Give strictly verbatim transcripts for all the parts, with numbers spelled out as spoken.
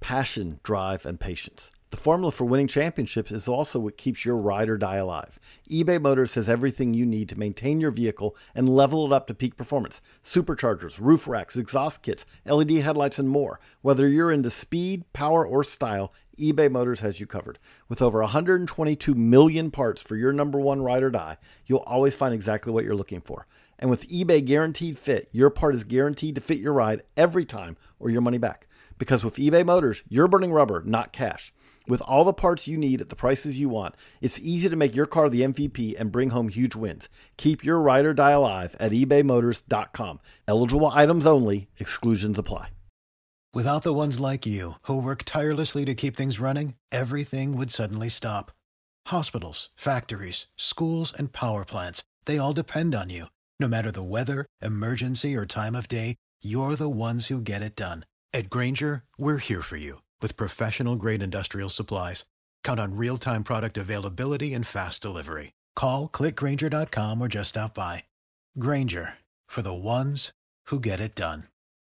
passion, drive, and patience. The formula for winning championships is also what keeps your ride or die alive. eBay Motors has everything you need to maintain your vehicle and level it up to peak performance. Superchargers, roof racks, exhaust kits, L E D headlights, and more. Whether you're into speed, power, or style, eBay Motors has you covered. With over one hundred twenty-two million parts for your number one ride or die, you'll always find exactly what you're looking for. And with eBay Guaranteed Fit, your part is guaranteed to fit your ride every time or your money back. Because with eBay Motors, you're burning rubber, not cash. With all the parts you need at the prices you want, it's easy to make your car the M V P and bring home huge wins. Keep your ride or die alive at ebay motors dot com. Eligible items only. Exclusions apply. Without the ones like you, who work tirelessly to keep things running, everything would suddenly stop. Hospitals, factories, schools, and power plants, they all depend on you. No matter the weather, emergency, or time of day, you're the ones who get it done. At Grainger, we're here for you with professional-grade industrial supplies. Count on real-time product availability and fast delivery. Call, click grainger dot com, or just stop by. Grainger, for the ones who get it done.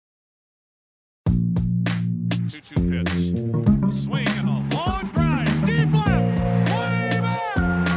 two two pitch. A swing and a long drive. Deep left. Way back.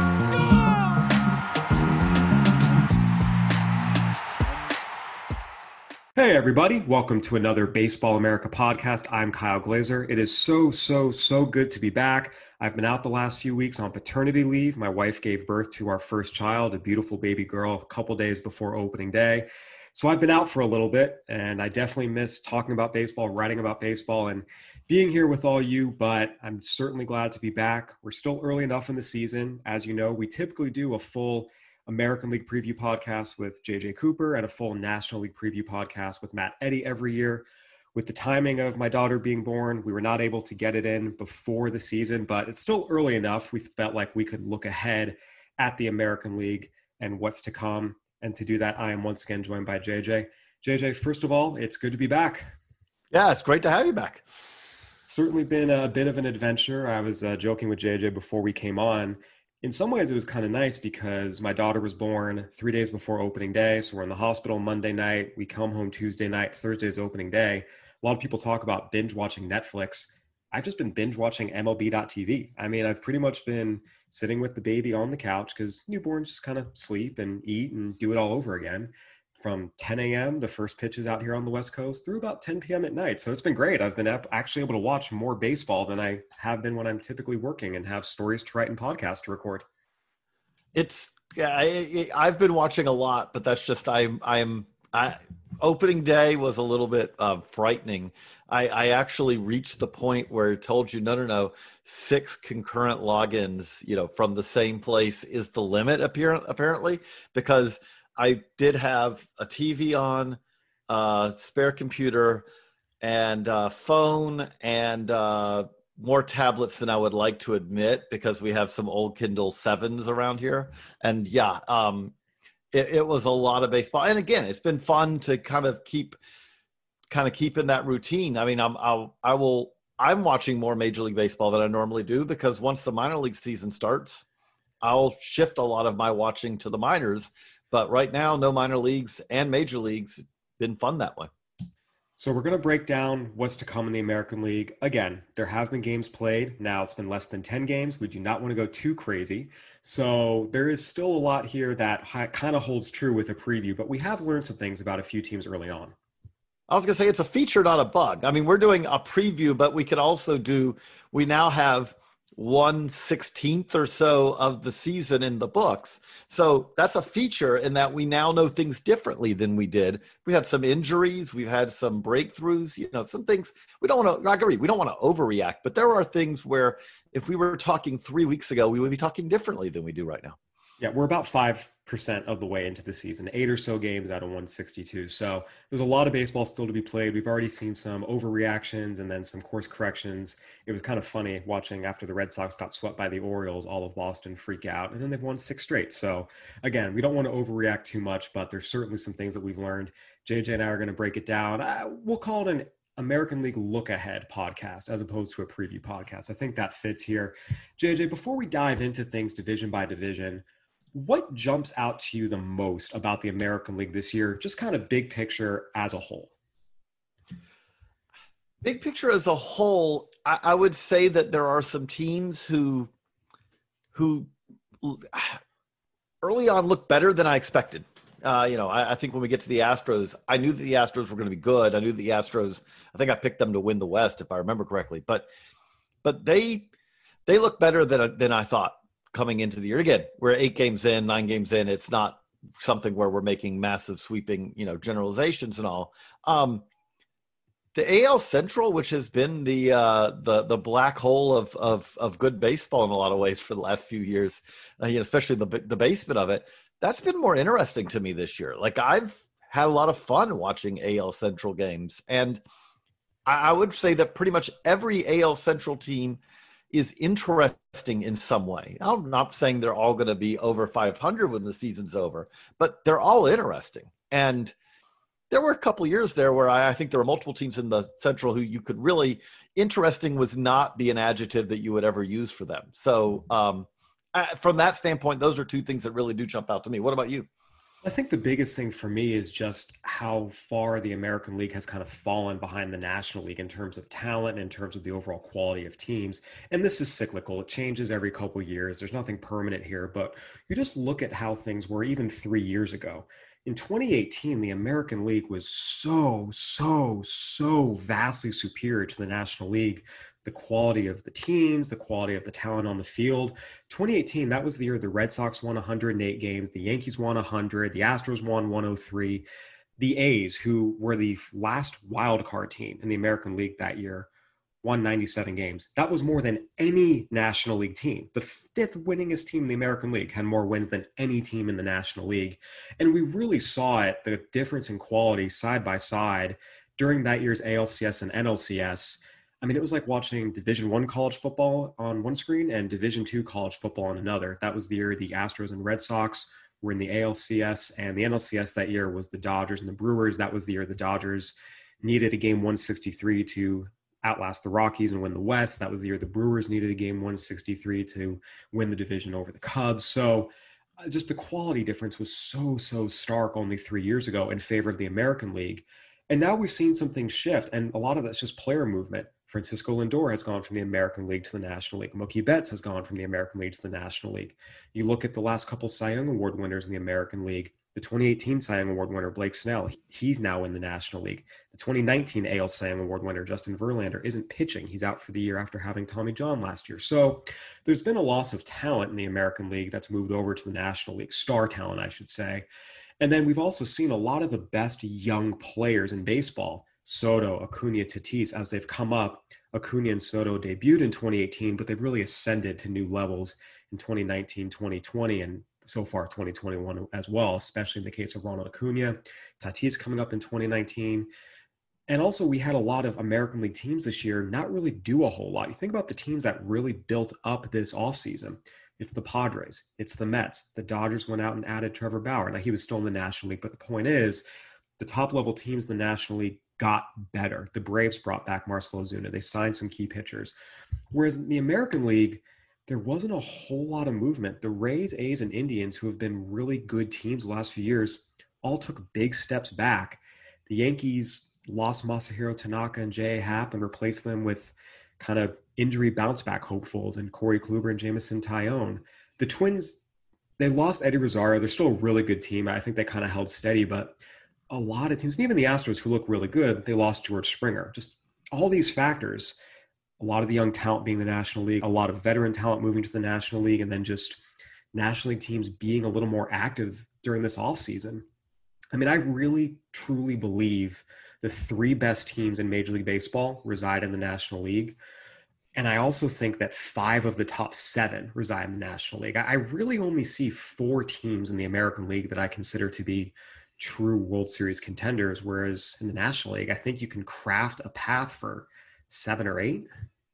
Hey everybody, welcome to another Baseball America podcast. I'm Kyle Glazer. It is so, so, so good to be back. I've been out the last few weeks on paternity leave. My wife gave birth to our first child, a beautiful baby girl, a couple days before opening day. So I've been out for a little bit, and I definitely miss talking about baseball, writing about baseball, and being here with all you, but I'm certainly glad to be back. We're still early enough in the season. As you know, we typically do a full American League preview podcast with J J Cooper and a full National League preview podcast with Matt Eddy every year. With the timing of my daughter being born, we were not able to get it in before the season, but it's still early enough. We felt like we could look ahead at the American League and what's to come. And to do that, I am once again joined by J J. J J, first of all, it's good to be back. Yeah, it's great to have you back. It's certainly been a bit of an adventure. I was uh, joking with J J before we came on. In some ways, it was kind of nice because my daughter was born three days before opening day. So we're in the hospital Monday night. We come home Tuesday night. Thursday's opening day. A lot of people talk about binge watching Netflix. I've just been binge watching M L B dot T V. I mean, I've pretty much been sitting with the baby on the couch because newborns just kind of sleep and eat and do it all over again from ten a.m. the first pitches out here on the West Coast through about ten p.m. at night. So it's been great. I've been actually able to watch more baseball than I have been when I'm typically working and have stories to write and podcasts to record. It's yeah, I, I've been watching a lot, but that's just I'm I'm I opening day was a little bit uh, frightening. I, I actually reached the point where it told you no no no six concurrent logins, you know, from the same place is the limit apparent apparently because I did have a T V on, uh, spare computer, and uh, phone, and uh, more tablets than I would like to admit because we have some old Kindle sevens around here. And yeah, um, it, it was a lot of baseball. And again, it's been fun to kind of keep, kind of keep in that routine. I mean, I'm, I'll, I will, I'm watching more Major League Baseball than I normally do because once the minor league season starts, I'll shift a lot of my watching to the minors. But right now, no minor leagues and major leagues. Been fun that way. So we're going to break down what's to come in the American League. Again, there have been games played. Now it's been less than ten games. We do not want to go too crazy. So there is still a lot here that kind of holds true with a preview, but we have learned some things about a few teams early on. I was going to say it's a feature, not a bug. I mean, we're doing a preview, but we could also do, we now have one sixteenth or so of the season in the books. So that's a feature in that we now know things differently than we did. We had some injuries. We've had some breakthroughs, you know, some things we don't want to, I agree, we don't want to overreact, but there are things where if we were talking three weeks ago, we would be talking differently than we do right now. Yeah, we're about five percent of the way into the season, eight or so games out of one sixty-two. So there's a lot of baseball still to be played. We've already seen some overreactions and then some course corrections. It was kind of funny watching after the Red Sox got swept by the Orioles, all of Boston freak out, and then they've won six straight. So again, we don't want to overreact too much, but there's certainly some things that we've learned. J J and I are going to break it down. Uh, we'll call it an American League look ahead podcast as opposed to a preview podcast. I think that fits here. J J, before we dive into things division by division, what jumps out to you the most about the American League this year, just kind of big picture as a whole? Big picture as a whole, I, I would say that there are some teams who, who early on looked better than I expected. Uh, you know, I, I think when we get to the Astros, I knew that the Astros were going to be good. I knew the Astros, I think I picked them to win the West, if I remember correctly. But but they they look better than than I thought coming into the year. Again, we're eight games in, nine games in. It's not something where we're making massive sweeping, you know, generalizations and all. Um, the A L Central, which has been the uh, the the black hole of of of good baseball in a lot of ways for the last few years, uh, you know, especially the the basement of it. That's been more interesting to me this year. Like I've had a lot of fun watching A L Central games. And I, I would say that pretty much every A L Central team is interesting in some way. I'm not saying they're all going to be over five hundred when the season's over, but they're all interesting. And there were a couple years there where I, I think there were multiple teams in the Central who you could really, interesting was not be an adjective that you would ever use for them. So, um, Uh, from that standpoint, those are two things that really do jump out to me. What about you? I think the biggest thing for me is just how far the American League has kind of fallen behind the National League in terms of talent, in terms of the overall quality of teams. And this is cyclical. It changes every couple of years. There's nothing permanent here, but you just look at how things were even three years ago. In twenty eighteen, the American League was so, so, so vastly superior to the National League. The quality of the teams, the quality of the talent on the field. twenty eighteen, that was the year the Red Sox won one hundred eight games, the Yankees won one hundred, the Astros won one hundred three. The A's, who were the last wild card team in the American League that year, won ninety-seven games. That was more than any National League team. The fifth winningest team in the American League had more wins than any team in the National League. And we really saw it, the difference in quality side by side during that year's A L C S and N L C S. I mean, it was like watching Division One college football on one screen and Division Two college football on another. That was the year the Astros and Red Sox were in the A L C S, and the N L C S that year was the Dodgers and the Brewers. That was the year the Dodgers needed a game one sixty-three to outlast the Rockies and win the West. That was the year the Brewers needed a game one sixty-three to win the division over the Cubs. So uh, just the quality difference was so, so stark only three years ago in favor of the American League. And now we've seen some things shift, and a lot of that's just player movement. Francisco Lindor has gone from the American League to the National League. Mookie Betts has gone from the American League to the National League. You look at the last couple Cy Young Award winners in the American League. The twenty eighteen Cy Young Award winner, Blake Snell, he's now in the National League. The twenty nineteen A L Cy Young Award winner, Justin Verlander, isn't pitching. He's out for the year after having Tommy John last year. So there's been a loss of talent in the American League that's moved over to the National League, star talent, I should say. And then we've also seen a lot of the best young players in baseball, Soto, Acuna, Tatis, as they've come up. Acuna and Soto debuted in twenty eighteen, but they've really ascended to new levels in twenty nineteen, twenty twenty, and so far twenty twenty-one as well, especially in the case of Ronald Acuna. Tatis coming up in twenty nineteen. And also we had a lot of American League teams this year not really do a whole lot. You think about the teams that really built up this offseason. It's the Padres. It's the Mets. The Dodgers went out and added Trevor Bauer. Now, he was still in the National League, but the point is the top-level teams in the National League got better. The Braves brought back Marcell Ozuna. They signed some key pitchers. Whereas in the American League, there wasn't a whole lot of movement. The Rays, A's, and Indians, who have been really good teams the last few years, all took big steps back. The Yankees lost Masahiro Tanaka and J A. Happ and replaced them with kind of injury bounce-back hopefuls and Corey Kluber and Jameson Taillon. The Twins, they lost Eddie Rosario. They're still a really good team. I think they kind of held steady, but a lot of teams, and even the Astros, who look really good, they lost George Springer. Just all these factors, a lot of the young talent being the National League, a lot of veteran talent moving to the National League, and then just National League teams being a little more active during this offseason. I mean, I really, truly believe the three best teams in Major League Baseball reside in the National League. And I also think that five of the top seven reside in the National League. I really only see four teams in the American League that I consider to be true World Series contenders, whereas in the National League, I think you can craft a path for seven or eight.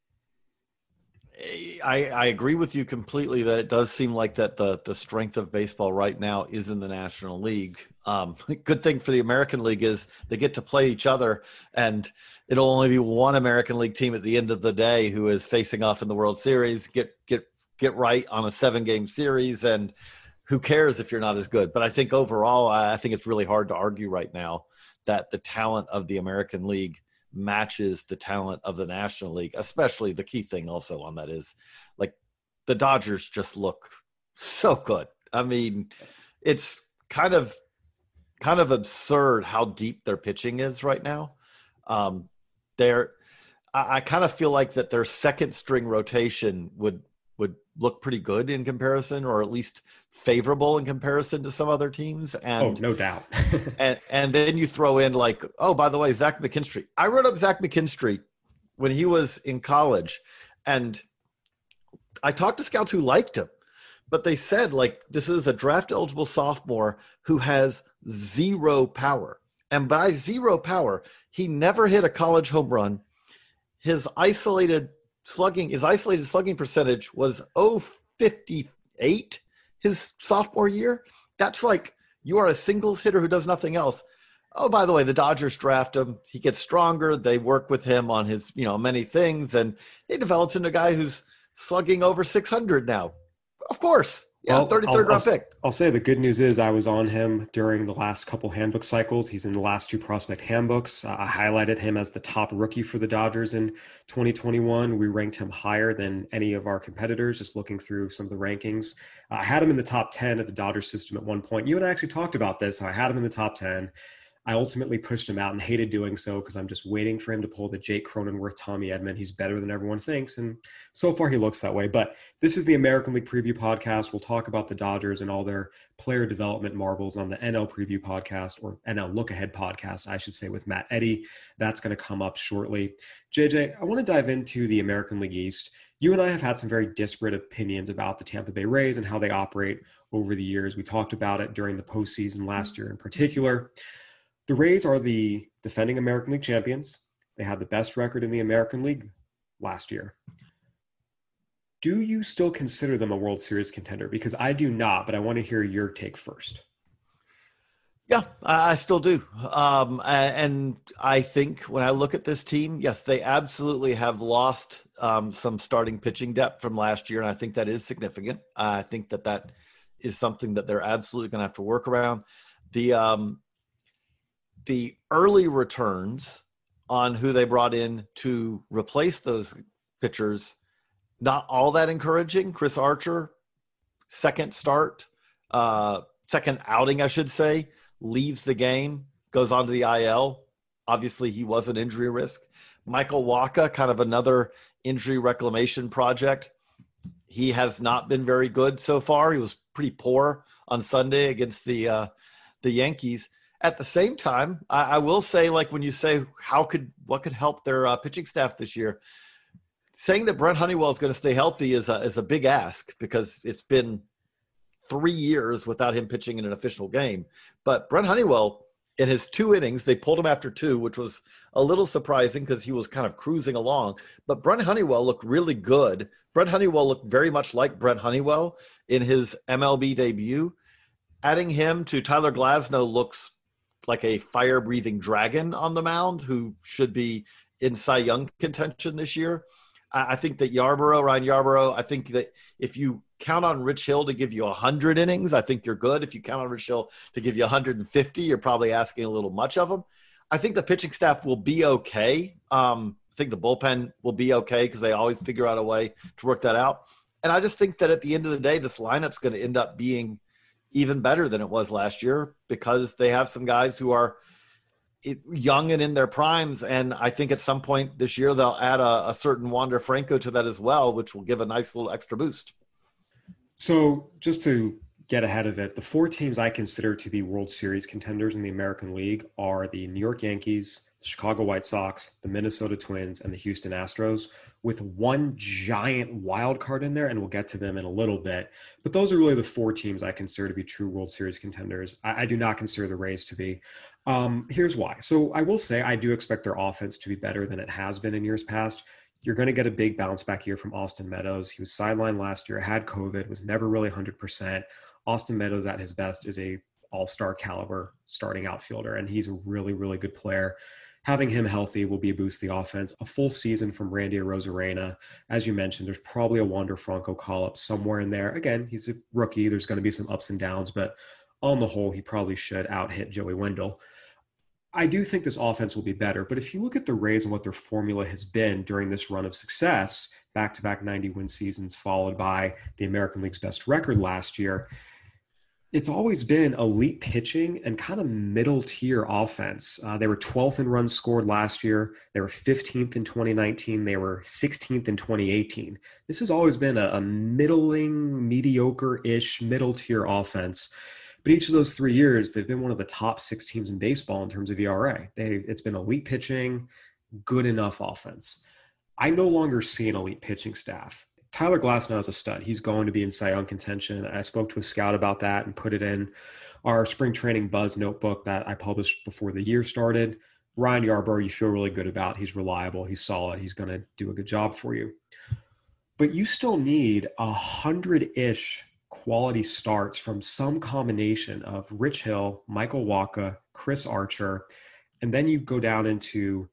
I, I agree with you completely that it does seem like that the, the strength of baseball right now is in the National League. Um, good thing for the American League is they get to play each other, and it'll only be one American League team at the end of the day who is facing off in the World Series. Get get get right on a seven-game series, and who cares if you're not as good? But I think overall, I think it's really hard to argue right now that the talent of the American League matches the talent of the National League. Especially the key thing also on that is like the Dodgers just look so good. I mean, it's kind of kind of absurd how deep their pitching is right now. Um, they're I, I kind of feel like that their second string rotation would would look pretty good in comparison, or at least favorable in comparison to some other teams. And oh, no doubt. and and then you throw in like, oh, by the way, Zach McKinstry. I wrote up Zach McKinstry when he was in college, and I talked to scouts who liked him, but they said like this is a draft eligible sophomore who has zero power. And by zero power, he never hit a college home run. His isolated slugging, his isolated slugging percentage was oh fifty-eight his sophomore year. That's like you are a singles hitter who does nothing else. Oh, by the way, the Dodgers draft him. He gets stronger. They work with him on his, you know, many things, and he develops into a guy who's slugging over six hundred now. Of course. Yeah, well, thirty-third round I'll, pick. I'll say the good news is I was on him during the last couple handbook cycles. He's in the last two prospect handbooks. Uh, I highlighted him as the top rookie for the Dodgers in twenty twenty-one. We ranked him higher than any of our competitors, just looking through some of the rankings. Uh, I had him in the top ten of the Dodgers system at one point. You and I actually talked about this. I had him in the top ten. I ultimately pushed him out and hated doing so because I'm just waiting for him to pull the Jake Cronenworth, Tommy Edman. He's better than everyone thinks, and so far he looks that way. But this is the American League Preview Podcast. We'll talk about the Dodgers and all their player development marvels on the N L Preview Podcast, or N L Look Ahead Podcast, I should say, with Matt Eddy. That's going to come up shortly. J J, I want to dive into the American League East. You and I have had some very disparate opinions about the Tampa Bay Rays and how they operate over the years. We talked about it during the postseason last year in particular. The Rays are the defending American League champions. They had the best record in the American League last year. Do you still consider them a World Series contender? Because I do not, but I want to hear your take first. Yeah, I still do. Um, and I think when I look at this team, yes, they absolutely have lost um, some starting pitching depth from last year, and I think that is significant. I think that that is something that they're absolutely going to have to work around. The um, The early returns on who they brought in to replace those pitchers, not all that encouraging. Chris Archer, second start, uh, second outing, I should say, leaves the game, goes on to the I L. Obviously, he was an injury risk. Michael Wacha, kind of another injury reclamation project. He has not been very good so far. He was pretty poor on Sunday against the uh, the Yankees. At the same time, I, I will say, like when you say how could what could help their uh, pitching staff this year, saying that Brent Honeywell is going to stay healthy is a, is a big ask because it's been three years without him pitching in an official game. But Brent Honeywell, in his two innings, they pulled him after two, which was a little surprising because he was kind of cruising along. But Brent Honeywell looked really good. Brent Honeywell looked very much like Brent Honeywell in his M L B debut. Adding him to Tyler Glasnow looks like a fire-breathing dragon on the mound who should be in Cy Young contention this year. I, I think that Yarborough, Ryan Yarborough, I think that if you count on Rich Hill to give you one hundred innings, I think you're good. If you count on Rich Hill to give you one hundred fifty, you're probably asking a little much of him. I think the pitching staff will be okay. Um, I think the bullpen will be okay because they always figure out a way to work that out. And I just think that at the end of the day, this lineup's going to end up being even better than it was last year because they have some guys who are young and in their primes. And I think at some point this year, they'll add a, a certain Wander Franco to that as well, which will give a nice little extra boost. So just to get ahead of it, the four teams I consider to be World Series contenders in the American League are the New York Yankees, the Chicago White Sox, the Minnesota Twins, and the Houston Astros, with one giant wild card in there, and we'll get to them in a little bit. But those are really the four teams I consider to be true World Series contenders. I, I do not consider the Rays to be. Um, here's why. So I will say I do expect their offense to be better than it has been in years past. You're going to get a big bounce back year from Austin Meadows. He was sidelined last year, had COVID, was never really one hundred percent. Austin Meadows at his best is a all-star caliber starting outfielder, and he's a really, really good player. Having him healthy will be a boost to the offense. A full season from Randy Arozarena. As you mentioned, there's probably a Wander Franco call-up somewhere in there. Again, he's a rookie. There's going to be some ups and downs, but on the whole, he probably should out-hit Joey Wendell. I do think this offense will be better, but if you look at the Rays and what their formula has been during this run of success, back-to-back ninety-win seasons followed by the American League's best record last year, it's always been elite pitching and kind of middle-tier offense. Uh, they were twelfth in runs scored last year. They were fifteenth in twenty nineteen. They were sixteenth in twenty eighteen. This has always been a, a middling, mediocre-ish, middle-tier offense. But each of those three years, they've been one of the top six teams in baseball in terms of E R A. They, it's been elite pitching, good enough offense. I no longer see an elite pitching staff. Tyler Glasnow is a stud. He's going to be in Cy Young contention. I spoke to a scout about that and put it in our spring training buzz notebook that I published before the year started. Ryan Yarbrough, you feel really good about. He's reliable. He's solid. He's going to do a good job for you. But you still need a hundred-ish quality starts from some combination of Rich Hill, Michael Wacha, Chris Archer, and then you go down into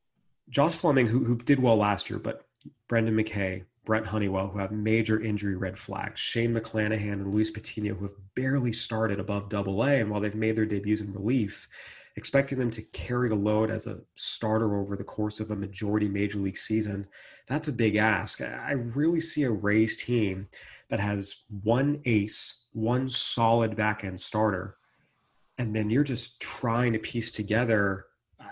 Josh Fleming, who, who did well last year, but Brendan McKay, Brent Honeywell, who have major injury red flags, Shane McClanahan and Luis Patino, who have barely started above double A, and while they've made their debuts in relief, expecting them to carry the load as a starter over the course of a majority major league season, that's a big ask. I really see a Rays team that has one ace, one solid back-end starter, and then you're just trying to piece together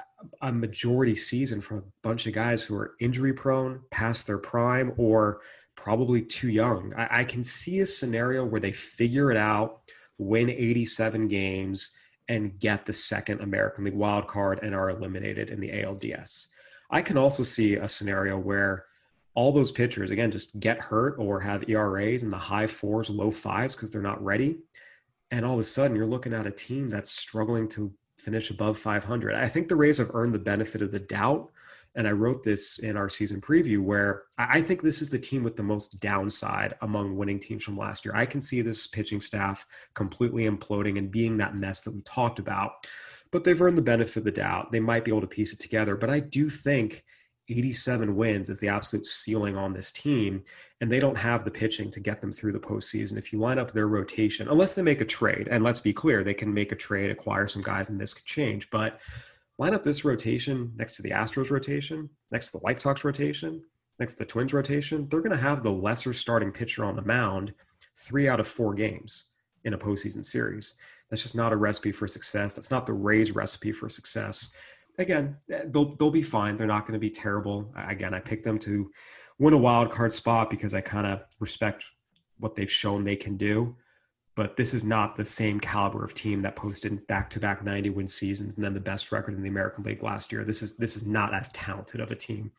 a majority season from a bunch of guys who are injury prone, past their prime, or probably too young. I, I can see a scenario where they figure it out, win eighty-seven games, and get the second American League wild card and are eliminated in the A L D S. I can also see a scenario where all those pitchers, again, just get hurt or have E R As in the high fours, low fives because they're not ready. And all of a sudden you're looking at a team that's struggling to finish above five hundred. I think the Rays have earned the benefit of the doubt. And I wrote this in our season preview where I think this is the team with the most downside among winning teams from last year. I can see this pitching staff completely imploding and being that mess that we talked about, but they've earned the benefit of the doubt. They might be able to piece it together, but I do think eighty-seven wins is the absolute ceiling on this team, and they don't have the pitching to get them through the postseason. If you line up their rotation, unless they make a trade, and let's be clear, they can make a trade, acquire some guys, and this could change, but line up this rotation next to the Astros rotation, next to the White Sox rotation, next to the Twins rotation, they're going to have the lesser starting pitcher on the mound three out of four games in a postseason series. That's just not a recipe for success. That's not the Rays' recipe for success. Again, they'll they'll be fine. They're not going to be terrible. Again, I picked them to win a wild card spot because I kind of respect what they've shown they can do. But this is not the same caliber of team that posted back-to-back ninety-win seasons and then the best record in the American League last year. This is this is not as talented of a team.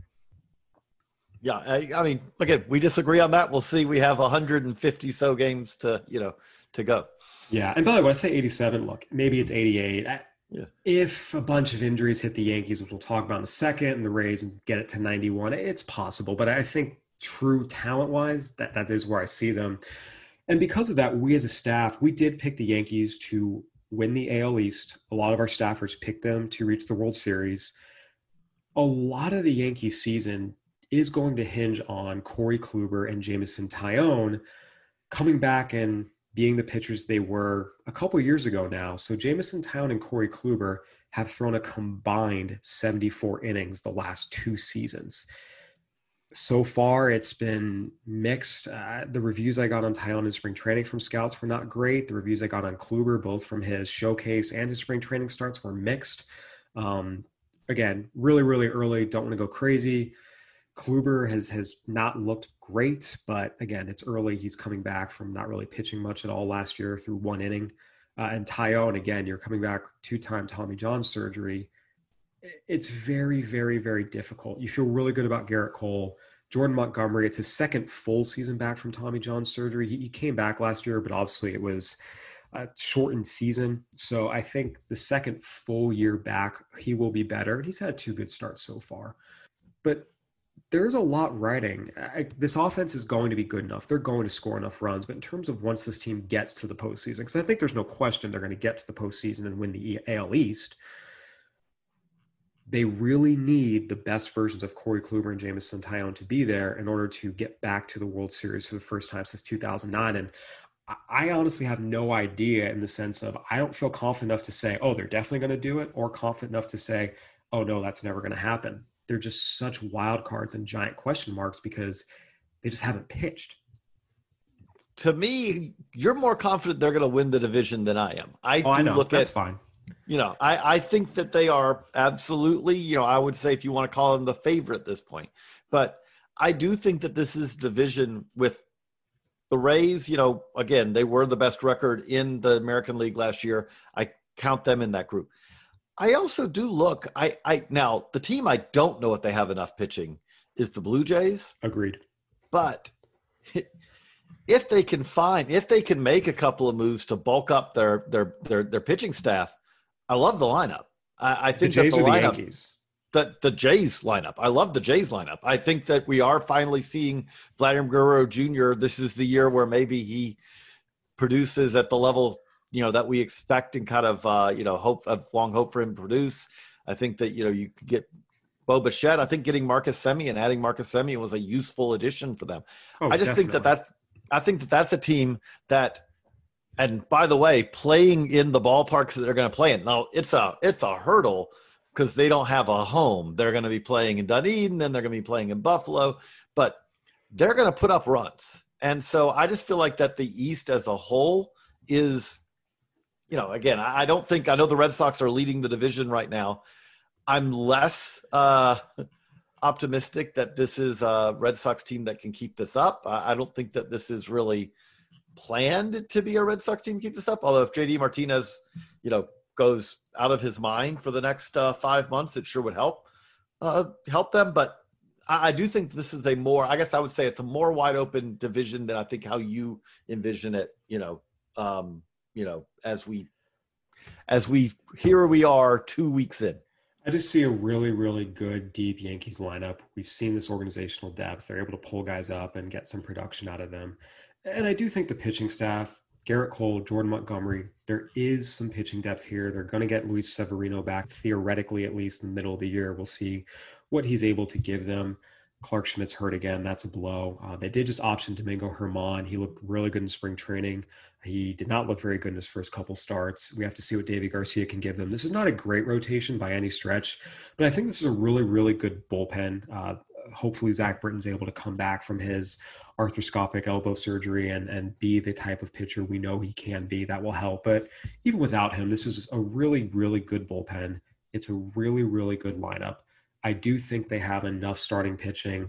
Yeah, I, I mean, again, we disagree on that. We'll see. We have one hundred fifty so games to you know to go. Yeah, and by the way, when I say eighty-seven, look, maybe it's eighty-eight. I, Yeah. If a bunch of injuries hit the Yankees, which we'll talk about in a second, and the Rays get it to ninety-one, it's possible. But I think true talent-wise, that, that is where I see them. And because of that, we as a staff, we did pick the Yankees to win the A L East. A lot of our staffers picked them to reach the World Series. A lot of the Yankees season is going to hinge on Corey Kluber and Jameson Taillon coming back and being the pitchers they were a couple years ago now. So Jameson Taillon and Corey Kluber have thrown a combined seventy-four innings the last two seasons. So far, it's been mixed. Uh, the reviews I got on Taillon in spring training from scouts were not great. The reviews I got on Kluber, both from his showcase and his spring training starts, were mixed. Um, again, really, really early. Don't want to go crazy. Kluber has has not looked great, but again, it's early. He's coming back from not really pitching much at all last year through one inning. Uh, and Taillon, again, you're coming back two-time Tommy John surgery. It's very, very, very difficult. You feel really good about Garrett Cole. Jordan Montgomery, it's his second full season back from Tommy John surgery. He, he came back last year, but obviously it was a shortened season. So I think the second full year back, he will be better. And he's had two good starts so far. But there's a lot riding. I, this offense is going to be good enough. They're going to score enough runs. But in terms of once this team gets to the postseason, because I think there's no question they're going to get to the postseason and win the A L East, they really need the best versions of Corey Kluber and Jameson Taillon to be there in order to get back to the World Series for the first time since two thousand nine. And I honestly have no idea in the sense of I don't feel confident enough to say, oh, they're definitely going to do it, or confident enough to say, oh, no, that's never going to happen. They're just such wild cards and giant question marks because they just haven't pitched. To me, you're more confident they're going to win the division than I am. I oh, do I know. look That's at, fine. You know, I, I think that they are absolutely, you know, I would say if you want to call them the favorite at this point, but I do think that this is division with the Rays. You know, again, they were the best record in the American League last year. I count them in that group. I also do look, I, I, now the team I don't know if they have enough pitching is the Blue Jays. Agreed. But if they can find, if they can make a couple of moves to bulk up their, their, their, their pitching staff, I love the lineup. I, I think the Jays that the or the lineup, Yankees? The, the Jays lineup. I love the Jays lineup. I think that we are finally seeing Vladimir Guerrero Junior This is the year where maybe he produces at the level, you know, that we expect and kind of, uh, you know, hope of long hope for him to produce. I think that, you know, you could get Bo Bichette. I think getting Marcus Semien, adding Marcus Semien was a useful addition for them. Oh, I just definitely. think that that's, I think that that's a team that, and by the way, playing in the ballparks that they're going to play in. Now it's a, it's a hurdle because they don't have a home. They're going to be playing in Dunedin, and they're going to be playing in Buffalo, but they're going to put up runs. And so I just feel like that the East as a whole is, you know, again, I don't think, I know the Red Sox are leading the division right now. I'm less uh, optimistic that this is a Red Sox team that can keep this up. I don't think that this is really planned to be a Red Sox team to keep this up. Although if J D Martinez, you know, goes out of his mind for the next uh, five months, it sure would help uh, help them. But I, I do think this is a more, I guess I would say it's a more wide open division than I think how you envision it, you know, um, you know, as we, as we, here we are two weeks in. I just see a really, really good, deep Yankees lineup. We've seen this organizational depth. They're able to pull guys up and get some production out of them. And I do think the pitching staff, Garrett Cole, Jordan Montgomery, there is some pitching depth here. They're going to get Luis Severino back, theoretically, at least in the middle of the year. We'll see what he's able to give them. Clark Schmidt's hurt again. That's a blow. Uh, they did just option Domingo Germán. He looked really good in spring training. He did not look very good in his first couple starts. We have to see what Davy Garcia can give them. This is not a great rotation by any stretch, but I think this is a really, really good bullpen. Uh, hopefully Zach Britton's able to come back from his arthroscopic elbow surgery and, and be the type of pitcher we know he can be. That will help. But even without him, this is a really, really good bullpen. It's a really, really good lineup. I do think they have enough starting pitching,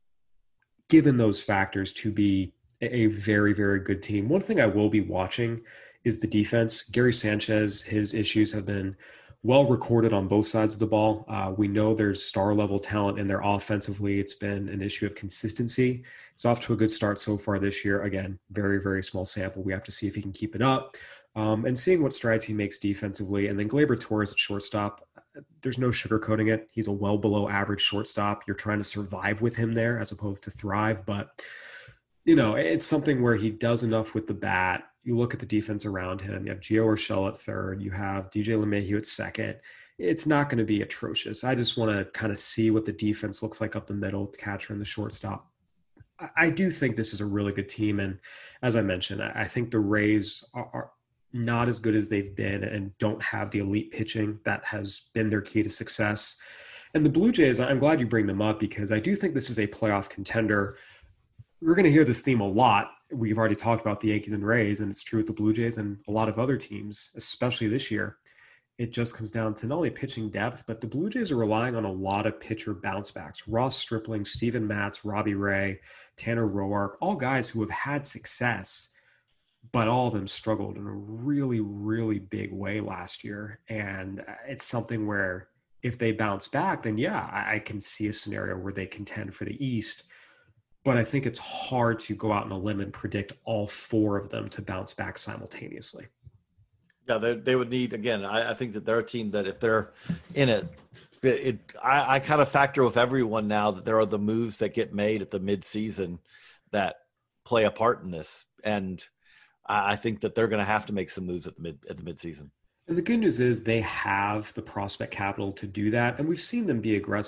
given those factors, to be a very, very good team. One thing I will be watching is the defense. Gary Sanchez, his issues have been well recorded on both sides of the ball. Uh, we know there's star level talent in there offensively. It's been an issue of consistency. It's off to a good start so far this year. Again, very, very small sample. We have to see if he can keep it up. Um, and seeing what strides he makes defensively. And then Gleyber Torres at shortstop, there's no sugarcoating it. He's a well below average shortstop. You're trying to survive with him there as opposed to thrive. But, you know, it's something where he does enough with the bat. You look at the defense around him. You have Gio Urshela at third. You have D J LeMahieu at second. It's not going to be atrocious. I just want to kind of see what the defense looks like up the middle, the catcher and the shortstop. I do think this is a really good team. And as I mentioned, I think the Rays are, are not as good as they've been and don't have the elite pitching that has been their key to success. And the Blue Jays, I'm glad you bring them up because I do think this is a playoff contender. We're going to hear this theme a lot. We've already talked about the Yankees and Rays, and it's true with the Blue Jays and a lot of other teams, especially this year. It just comes down to not only pitching depth, but the Blue Jays are relying on a lot of pitcher bounce backs. Ross Stripling, Steven Matz, Robbie Ray, Tanner Roark, all guys who have had success, but all of them struggled in a really, really big way last year. And it's something where if they bounce back, then yeah, I can see a scenario where they contend for the East. But I think it's hard to go out on a limb and predict all four of them to bounce back simultaneously. Yeah, they, they would need, again, I, I think that they're a team that if they're in it, it, it I, I kind of factor with everyone now that there are the moves that get made at the midseason that play a part in this. And I think that they're going to have to make some moves at the mid at the midseason. And the good news is they have the prospect capital to do that. And we've seen them be aggressive.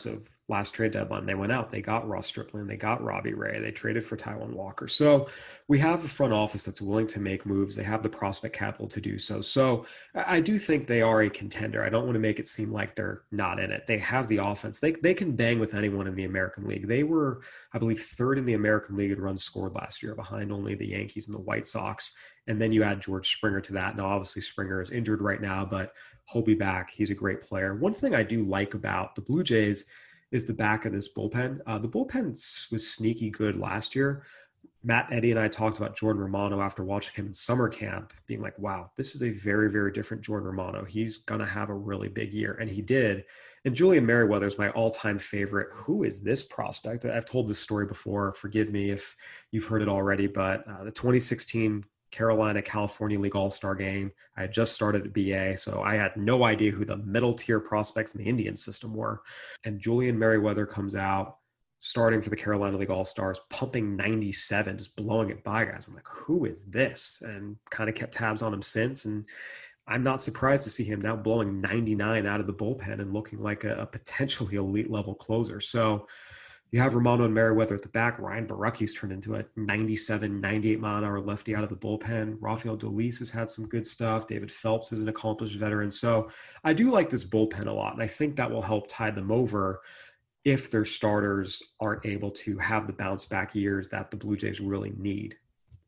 last trade deadline. They went out, they got Ross Stripling, they got Robbie Ray, they traded for Taijuan Walker. So we have a front office that's willing to make moves. They have the prospect capital to do so. So I do think they are a contender. I don't want to make it seem like they're not in it. They have the offense. They they can bang with anyone in the American League. They were, I believe, third in the American League in runs scored last year, behind only the Yankees and the White Sox. And then you add George Springer to that. Now, obviously, Springer is injured right now, but he'll be back. He's a great player. One thing I do like about the Blue Jays is the back of this bullpen. Uh, the bullpen was sneaky good last year. Matt Eddy and I talked about Jordan Romano after watching him in summer camp, being like, wow, this is a very, very different Jordan Romano. He's going to have a really big year. And he did. And Julian Merryweather is my all-time favorite. Who is this prospect? I've told this story before. Forgive me if you've heard it already, but uh, the twenty sixteen Carolina California League All-Star game, I had just started at B A, so I had no idea who the middle tier prospects in the Indian system were. And Julian Merryweather comes out, starting for the Carolina League All-Stars, pumping ninety-seven, just blowing it by guys. I'm like, who is this? And kind of kept tabs on him since. And I'm not surprised to see him now blowing ninety-nine out of the bullpen and looking like a, a potentially elite level closer. So you have Romano and Merryweather at the back. Ryan Baracki's turned into a ninety-seven, ninety-eight mile an hour lefty out of the bullpen. Rafael Dolis has had some good stuff. David Phelps is an accomplished veteran. So I do like this bullpen a lot. And I think that will help tide them over if their starters aren't able to have the bounce back years that the Blue Jays really need.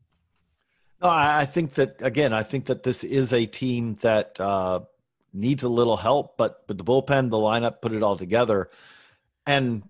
No, I think that, again, I think that this is a team that uh, needs a little help, but, but the bullpen, the lineup, put it all together. And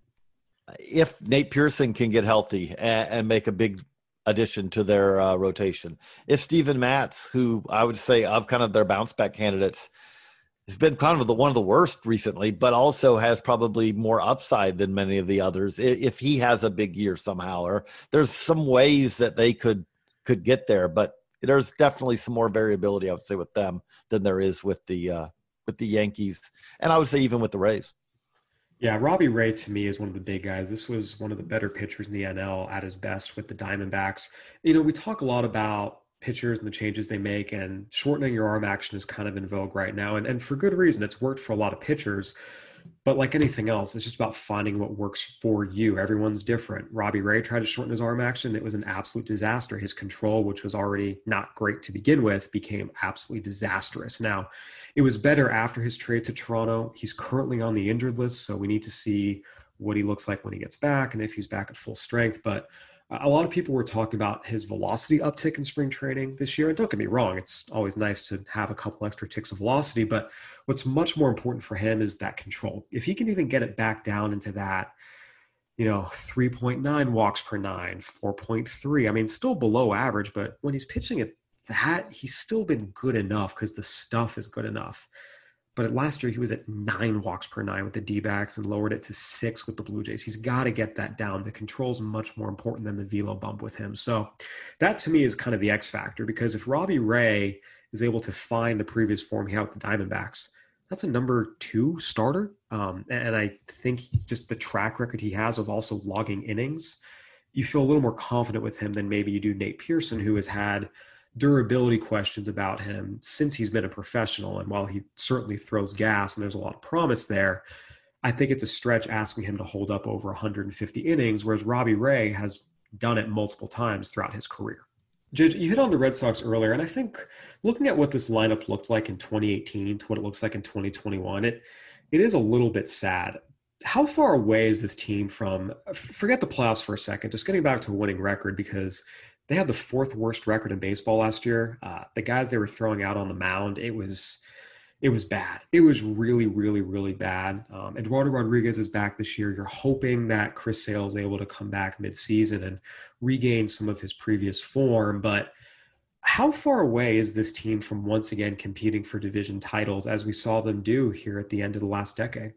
if Nate Pearson can get healthy and, and make a big addition to their uh, rotation, if Steven Matz, who I would say of kind of their bounce back candidates, has been kind of the one of the worst recently, but also has probably more upside than many of the others. If he has a big year somehow, or there's some ways that they could could get there, but there's definitely some more variability, I would say, with them than there is with the uh, with the Yankees, and I would say even with the Rays. Yeah, Robbie Ray to me is one of the big guys. This was one of the better pitchers in the N L at his best with the Diamondbacks. You know, we talk a lot about pitchers and the changes they make, and shortening your arm action is kind of in vogue right now. And, and for good reason. It's worked for a lot of pitchers. But like anything else, it's just about finding what works for you. Everyone's different. Robbie Ray tried to shorten his arm action. It was an absolute disaster. His control, which was already not great to begin with, became absolutely disastrous. Now, it was better after his trade to Toronto. He's currently on the injured list, so we need to see what he looks like when he gets back and if he's back at full strength. But a lot of people were talking about his velocity uptick in spring training this year. And don't get me wrong, it's always nice to have a couple extra ticks of velocity, but what's much more important for him is that control. If he can even get it back down into that, you know, three point nine walks per nine, four point three, I mean, still below average, but when he's pitching at that, he's still been good enough because the stuff is good enough. But last year, he was at nine walks per nine with the D-backs and lowered it to six with the Blue Jays. He's got to get that down. The control is much more important than the velo bump with him. So that, to me, is kind of the X factor, because if Robbie Ray is able to find the previous form he had with the Diamondbacks, that's a number two starter. Um, and I think just the track record he has of also logging innings, you feel a little more confident with him than maybe you do Nate Pearson, who has had durability questions about him since he's been a professional. And while he certainly throws gas and there's a lot of promise there, I think it's a stretch asking him to hold up over one hundred fifty innings, whereas Robbie Ray has done it multiple times throughout his career. Judge, you hit on the Red Sox earlier, and I think looking at what this lineup looked like in twenty eighteen to what it looks like in twenty twenty-one, it it is a little bit sad. How far away is this team from, forget the playoffs for a second, just getting back to a winning record, because they had the fourth worst record in baseball last year. Uh, the guys they were throwing out on the mound, it was it was bad. It was really, really, really bad. Um, Eduardo Rodriguez is back this year. You're hoping that Chris Sale is able to come back midseason and regain some of his previous form. But how far away is this team from once again competing for division titles, as we saw them do here at the end of the last decade?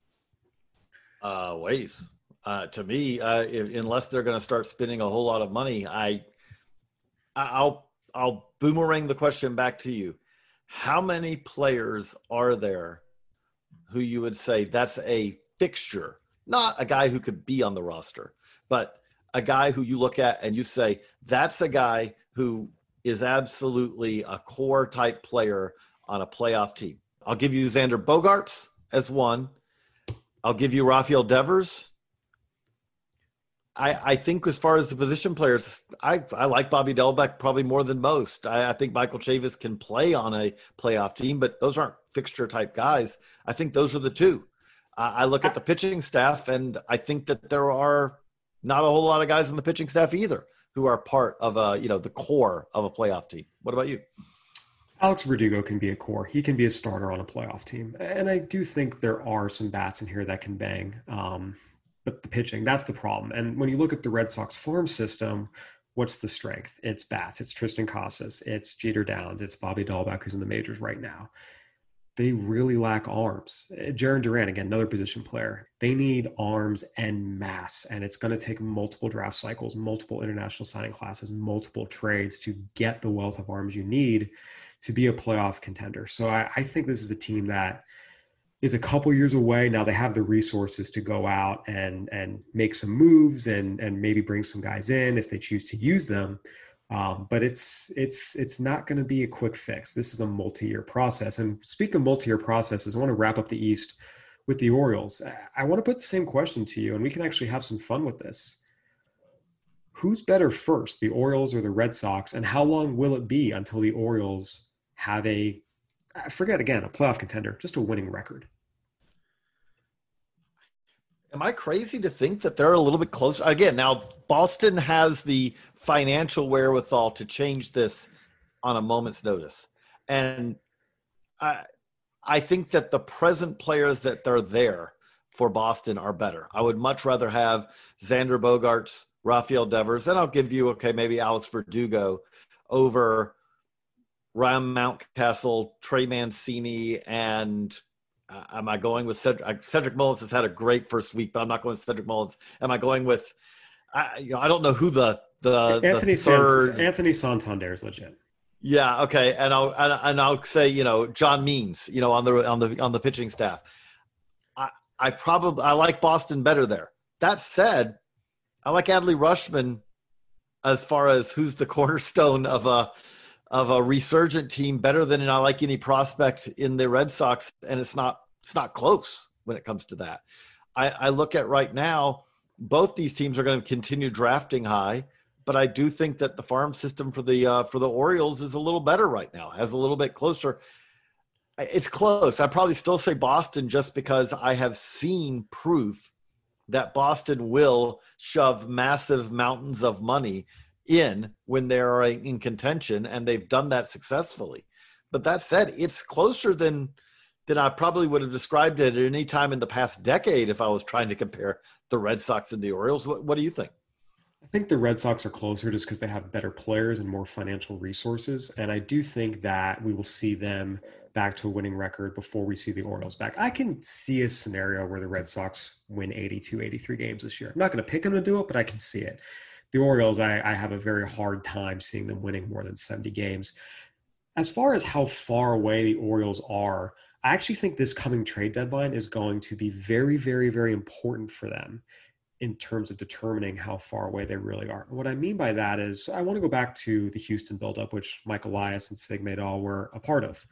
Uh, ways. Uh, to me, uh, if, unless they're going to start spending a whole lot of money, I – I'll I'll boomerang the question back to you. How many players are there who you would say that's a fixture, not a guy who could be on the roster, but a guy who you look at and you say, that's a guy who is absolutely a core type player on a playoff team? I'll give you Xander Bogaerts as one. I'll give you Rafael Devers. I, I think as far as the position players, I, I like Bobby Delbeck probably more than most. I, I think Michael Chavis can play on a playoff team, but those aren't fixture type guys. I think those are the two. Uh, I look at the pitching staff, and I think that there are not a whole lot of guys on the pitching staff either who are part of a, you know, the core of a playoff team. What about you? Alex Verdugo can be a core. He can be a starter on a playoff team. And I do think there are some bats in here that can bang. Um, but the pitching, that's the problem. And when you look at the Red Sox farm system, what's the strength? It's bats. It's Tristan Casas. It's Jeter Downs. It's Bobby Dalbec, who's in the majors right now. They really lack arms. Jarren Duran, again, another position player. They need arms en masse, and it's going to take multiple draft cycles, multiple international signing classes, multiple trades to get the wealth of arms you need to be a playoff contender. So I, I think this is a team that is a couple years away. Now they have the resources to go out and and make some moves and and maybe bring some guys in if they choose to use them. Um, but it's it's it's not going to be a quick fix. This is a multi-year process. And speaking of multi-year processes, I want to wrap up the East with the Orioles. I want to put the same question to you, and we can actually have some fun with this. Who's better first, the Orioles or the Red Sox? And how long will it be until the Orioles have a, I forget again, a playoff contender, just a winning record? Am I crazy to think that they're a little bit closer? Again, now Boston has the financial wherewithal to change this on a moment's notice. And I, I think that the present players that are there for Boston are better. I would much rather have Xander Bogaerts, Rafael Devers, and I'll give you, okay, maybe Alex Verdugo over Ryan Mountcastle, Trey Mancini, and uh, am I going with Cedric? Cedric Mullins has had a great first week, but I'm not going with Cedric Mullins. Am I going with, I, you know, I don't know who the the, Anthony the third. Sant- Anthony Santander is legit. Yeah, okay, and I'll and, and I'll say, you know, John Means, you know, on the on the on the pitching staff. I I probably I like Boston better there. That said, I like Adley Rutschman as far as who's the cornerstone of a of a resurgent team better than I like any prospect in the Red Sox, and it's not it's not close when it comes to that. I, I look at right now, both these teams are going to continue drafting high, but I do think that the farm system for the uh, for the Orioles is a little better right now, has a little bit closer. It's close. I'd probably still say Boston just because I have seen proof that Boston will shove massive mountains of money in when they're in contention, and they've done that successfully. But that said, it's closer than than I probably would have described it at any time in the past decade if I was trying to compare the Red Sox and the Orioles. What, what do you think? I think the Red Sox are closer just because they have better players and more financial resources. And I do think that we will see them back to a winning record before we see the Orioles back. I can see a scenario where the Red Sox win eighty-two, eighty-three games this year. I'm not going to pick them to do it, but I can see it. The Orioles, I, I have a very hard time seeing them winning more than seventy games. As far as how far away the Orioles are, I actually think this coming trade deadline is going to be very, very, very important for them in terms of determining how far away they really are. And what I mean by that is I want to go back to the Houston buildup, which Mike Elias and Sig Mejdal were a part of.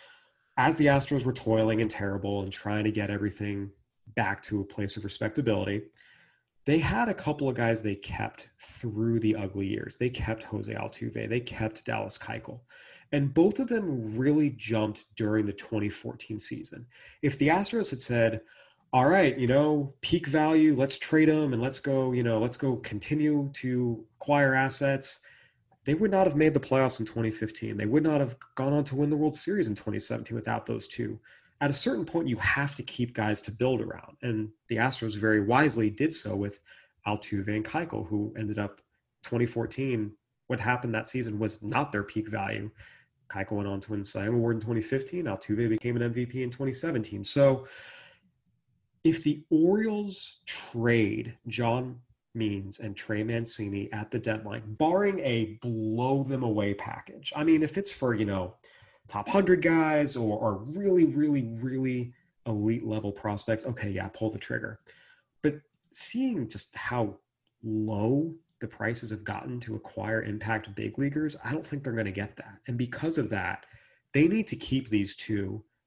As the Astros were toiling and terrible and trying to get everything back to a place of respectability, they had a couple of guys they kept through the ugly years. They kept Jose Altuve. They kept Dallas Keuchel. And both of them really jumped during the twenty fourteen season. If the Astros had said, all right, you know, peak value, let's trade them and let's go, you know, let's go continue to acquire assets, they would not have made the playoffs in twenty fifteen. They would not have gone on to win the World Series in twenty seventeen without those two. At a certain point, you have to keep guys to build around. And the Astros very wisely did so with Altuve and Keuchel, who ended up twenty fourteen. What happened that season was not their peak value. Keuchel went on to win the Cy Young Award in twenty fifteen. Altuve became an M V P in twenty seventeen. So if the Orioles trade John Means and Trey Mancini at the deadline, barring a blow-them-away package, I mean, if it's for, you know, top one hundred guys or, or really, really, really elite level prospects, okay, yeah, pull the trigger. But seeing just how low the prices have gotten to acquire impact big leaguers, I don't think they're going to get that. And because of that, they need to keep these two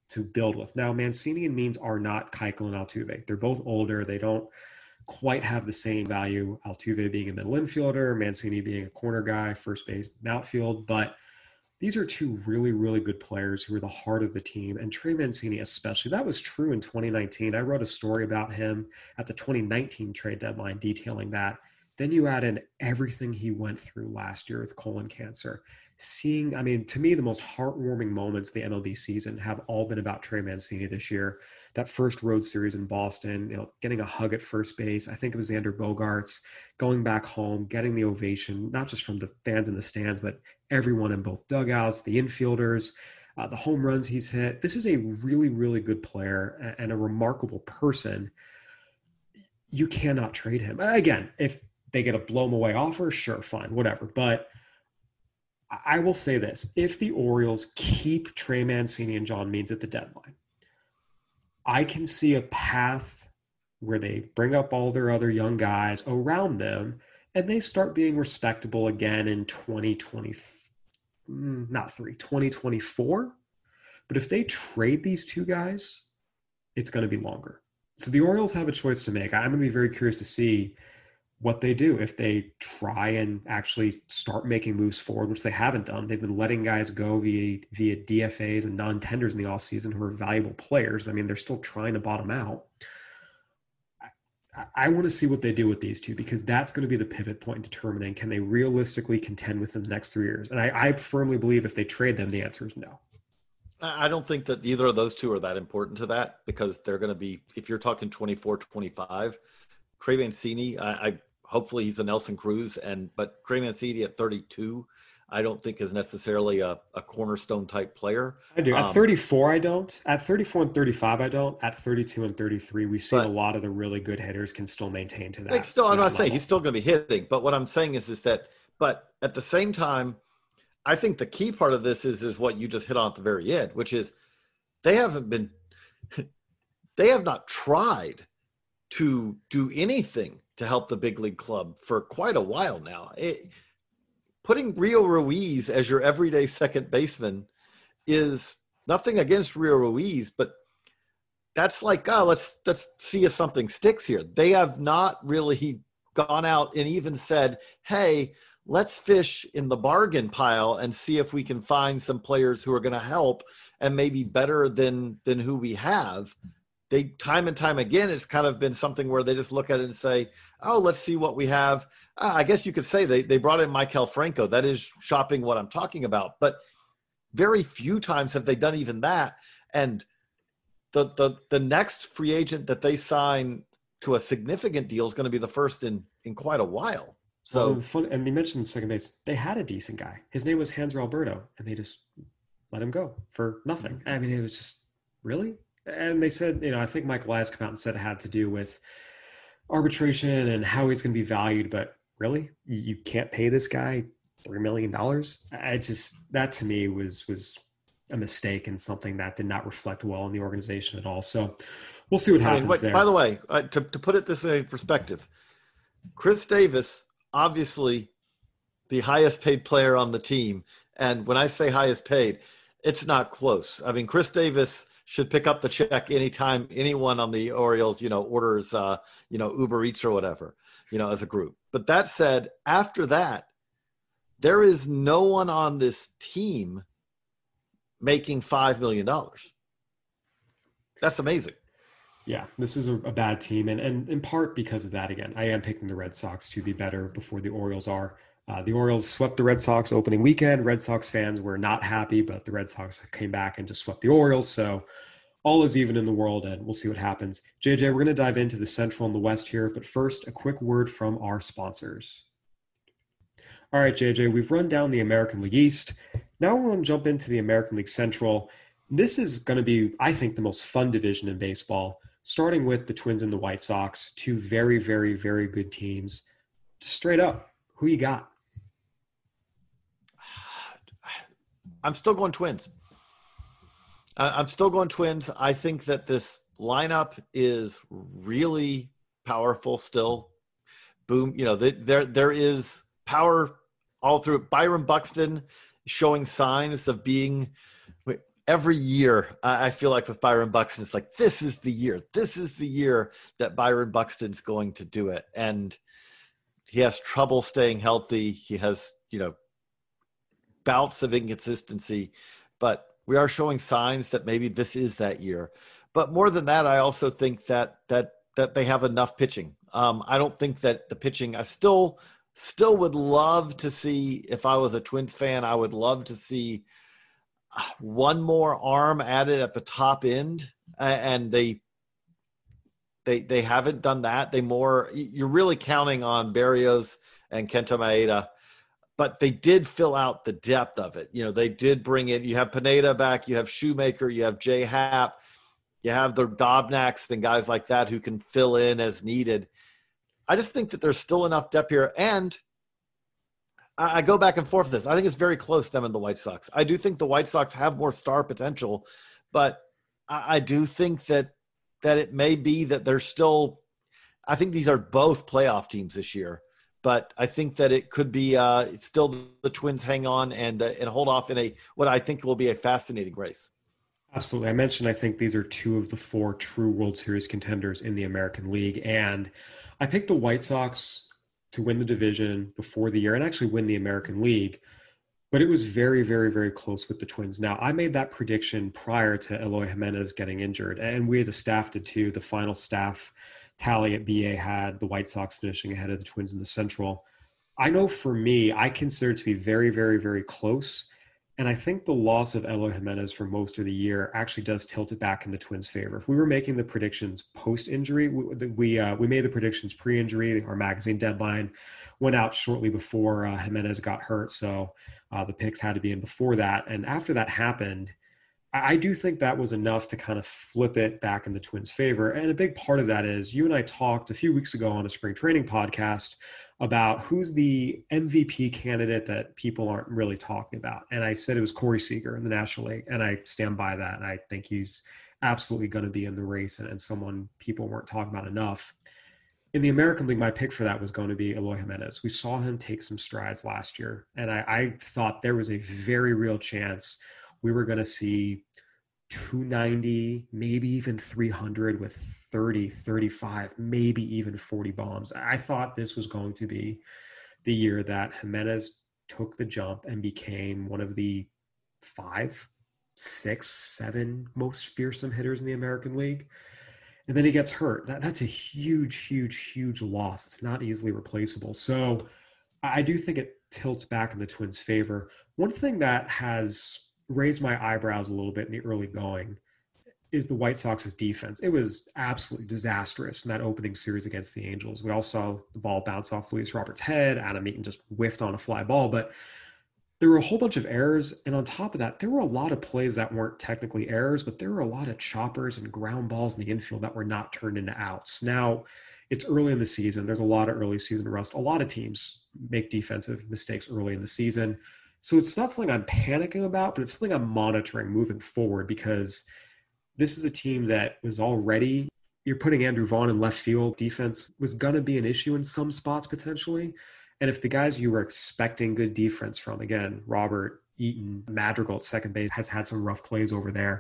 to build with. Now, Mancini and Means are not Keuchel and Altuve. They're both older. They don't quite have the same value. Altuve being a middle infielder, Mancini being a corner guy, first base, and outfield. But these are two really, really good players who are the heart of the team. And Trey Mancini especially. That was true in twenty nineteen. I wrote a story about him at the twenty nineteen trade deadline detailing that. Then you add in everything he went through last year with colon cancer. Seeing, I mean, to me, the most heartwarming moments of the M L B season have all been about Trey Mancini this year. That first road series in Boston, you know, getting a hug at first base. I think it was Xander Bogaerts going back home, getting the ovation, not just from the fans in the stands, but everyone in both dugouts, the infielders, uh, the home runs he's hit. This is a really, really good player and a remarkable person. You cannot trade him. Again, if they get a blow him away offer, sure, fine, whatever. But I will say this. If the Orioles keep Trey Mancini and John Means at the deadline, I can see a path where they bring up all their other young guys around them and they start being respectable again in twenty twenty, not three, twenty twenty-four. But if they trade these two guys, it's going to be longer. So the Orioles have a choice to make. I'm going to be very curious to see what they do if they try and actually start making moves forward, which they haven't done. They've been letting guys go via via D F As and non-tenders in the offseason who are valuable players. I mean, they're still trying to bottom out. I, I want to see what they do with these two because that's going to be the pivot point in determining can they realistically contend within the next three years. And I, I firmly believe if they trade them, the answer is no. I don't think that either of those two are that important to that because they're going to be, if you're talking twenty-four, twenty-five, Trey Mancini, I, I hopefully he's a Nelson Cruz, and but Trey Mancini at thirty-two, I don't think is necessarily a, a cornerstone type player. I do. At um, thirty-four, I don't. At thirty-four and thirty-five, I don't. At thirty-two and thirty-three, we've seen but, a lot of the really good hitters can still maintain to that. Like still, to I'm that not saying level. he's still going to be hitting, but what I'm saying is, is that, but at the same time, I think the key part of this is, is what you just hit on at the very end, which is they haven't been, they have not tried to do anything to help the big league club for quite a while now. It, putting Rio Ruiz as your everyday second baseman is nothing against Rio Ruiz, but that's like, oh, let's, let's see if something sticks here. They have not really gone out and even said, hey, let's fish in the bargain pile and see if we can find some players who are going to help and maybe better than, than who we have. They time and time again, it's kind of been something where they just look at it and say, oh, let's see what we have. Uh, I guess you could say they, they brought in Maikel Franco. That is shopping what I'm talking about. But very few times have they done even that. And the the the next free agent that they sign to a significant deal is going to be the first in, in quite a while. So, well, fun, and you mentioned second base. They had a decent guy. His name was Hanser Alberto, and they just let him go for nothing. I mean, it was just, really? And they said, you know, I think Mike Elias came out and said it had to do with arbitration and how he's going to be valued. But really, you, you can't pay this guy three million dollars? I just, that to me was was a mistake and something that did not reflect well on the organization at all. So we'll see what happens I mean, wait, there. By the way, uh, to, to put it this way in perspective, Chris Davis, obviously the highest paid player on the team. And when I say highest paid, it's not close. I mean, Chris Davis should pick up the check anytime anyone on the Orioles, you know, orders, uh, you know, Uber Eats or whatever, you know, as a group. But that said, after that, there is no one on this team making five million dollars. That's amazing. Yeah, this is a, a bad team. And, and in part because of that, again, I am picking the Red Sox to be better before the Orioles are. Uh, the Orioles swept the Red Sox opening weekend. Red Sox fans were not happy, but the Red Sox came back and just swept the Orioles. So all is even in the world, and we'll see what happens. J J, we're going to dive into the Central and the West here, but first, a quick word from our sponsors. All right, J J, we've run down the American League East. Now we're going to jump into the American League Central. This is going to be, I think, the most fun division in baseball, starting with the Twins and the White Sox, two very, very, very good teams. Just straight up, who you got? I'm still going Twins. I'm still going Twins. I think that this lineup is really powerful still. Boom. You know, there there is power all through. Byron Buxton showing signs of being every year, I feel like with Byron Buxton, it's like, this is the year. This is the year that Byron Buxton's going to do it. And he has trouble staying healthy. He has, you know, bouts of inconsistency, but we are showing signs that maybe this is that year. But more than that, I also think that that that they have enough pitching. Um, I don't think that the pitching, I still still would love to see, if I was a Twins fan, I would love to see one more arm added at the top end, and they they they haven't done that. They more, you're really counting on Berrios and Kenta Maeda, but they did fill out the depth of it. You know, they did bring in, you have Pineda back, you have Shoemaker, you have Jay Happ, you have the Dobnaks and guys like that who can fill in as needed. I just think that there's still enough depth here, and I go back and forth with this. I think it's very close, them and the White Sox. I do think the White Sox have more star potential, but I do think that that it may be that they're still – I think these are both playoff teams this year, but I think that it could be uh, – it's still the Twins hang on and uh, and hold off in a what I think will be a fascinating race. Absolutely. I mentioned I think these are two of the four true World Series contenders in the American League, and I picked the White Sox – to win the division before the year and actually win the American League. But it was very, very, very close with the Twins. Now, I made that prediction prior to Eloy Jimenez getting injured, and we as a staff did too. The final staff tally at B A had the White Sox finishing ahead of the Twins in the Central. I know for me, I consider it to be very, very, very close. And I think the loss of Eloy Jimenez for most of the year actually does tilt it back in the Twins' favor. If we were making the predictions post-injury, we we, uh, we made the predictions pre-injury. Our magazine deadline went out shortly before uh, Jimenez got hurt, so uh, the picks had to be in before that. And after that happened, I, I do think that was enough to kind of flip it back in the Twins' favor. And a big part of that is you and I talked a few weeks ago on a spring training podcast about who's the M V P candidate that people aren't really talking about. And I said it was Corey Seager in the National League, and I stand by that. And I think he's absolutely going to be in the race and, and someone people weren't talking about enough. In the American League, my pick for that was going to be Eloy Jimenez. We saw him take some strides last year, and I, I thought there was a very real chance we were going to see two ninety, maybe even three hundred with thirty, thirty-five, maybe even forty bombs. I thought this was going to be the year that Jimenez took the jump and became one of the five, six, seven most fearsome hitters in the American League. And then he gets hurt. That, that's a huge, huge, huge loss. It's not easily replaceable. So I do think it tilts back in the Twins' favor. One thing that has raised my eyebrows a little bit in the early going is the White Sox's defense. It was absolutely disastrous in that opening series against the Angels. We all saw the ball bounce off Luis Robert's head. Adam Eaton just whiffed on a fly ball, but there were a whole bunch of errors. And on top of that, there were a lot of plays that weren't technically errors, but there were a lot of choppers and ground balls in the infield that were not turned into outs. Now, it's early in the season. There's a lot of early season rust. A lot of teams make defensive mistakes early in the season. So it's not something I'm panicking about, but it's something I'm monitoring moving forward, because this is a team that was already, you're putting Andrew Vaughn in left field. Defense was going to be an issue in some spots potentially. And if the guys you were expecting good defense from, again, Robert, Eaton, Madrigal at second base has had some rough plays over there,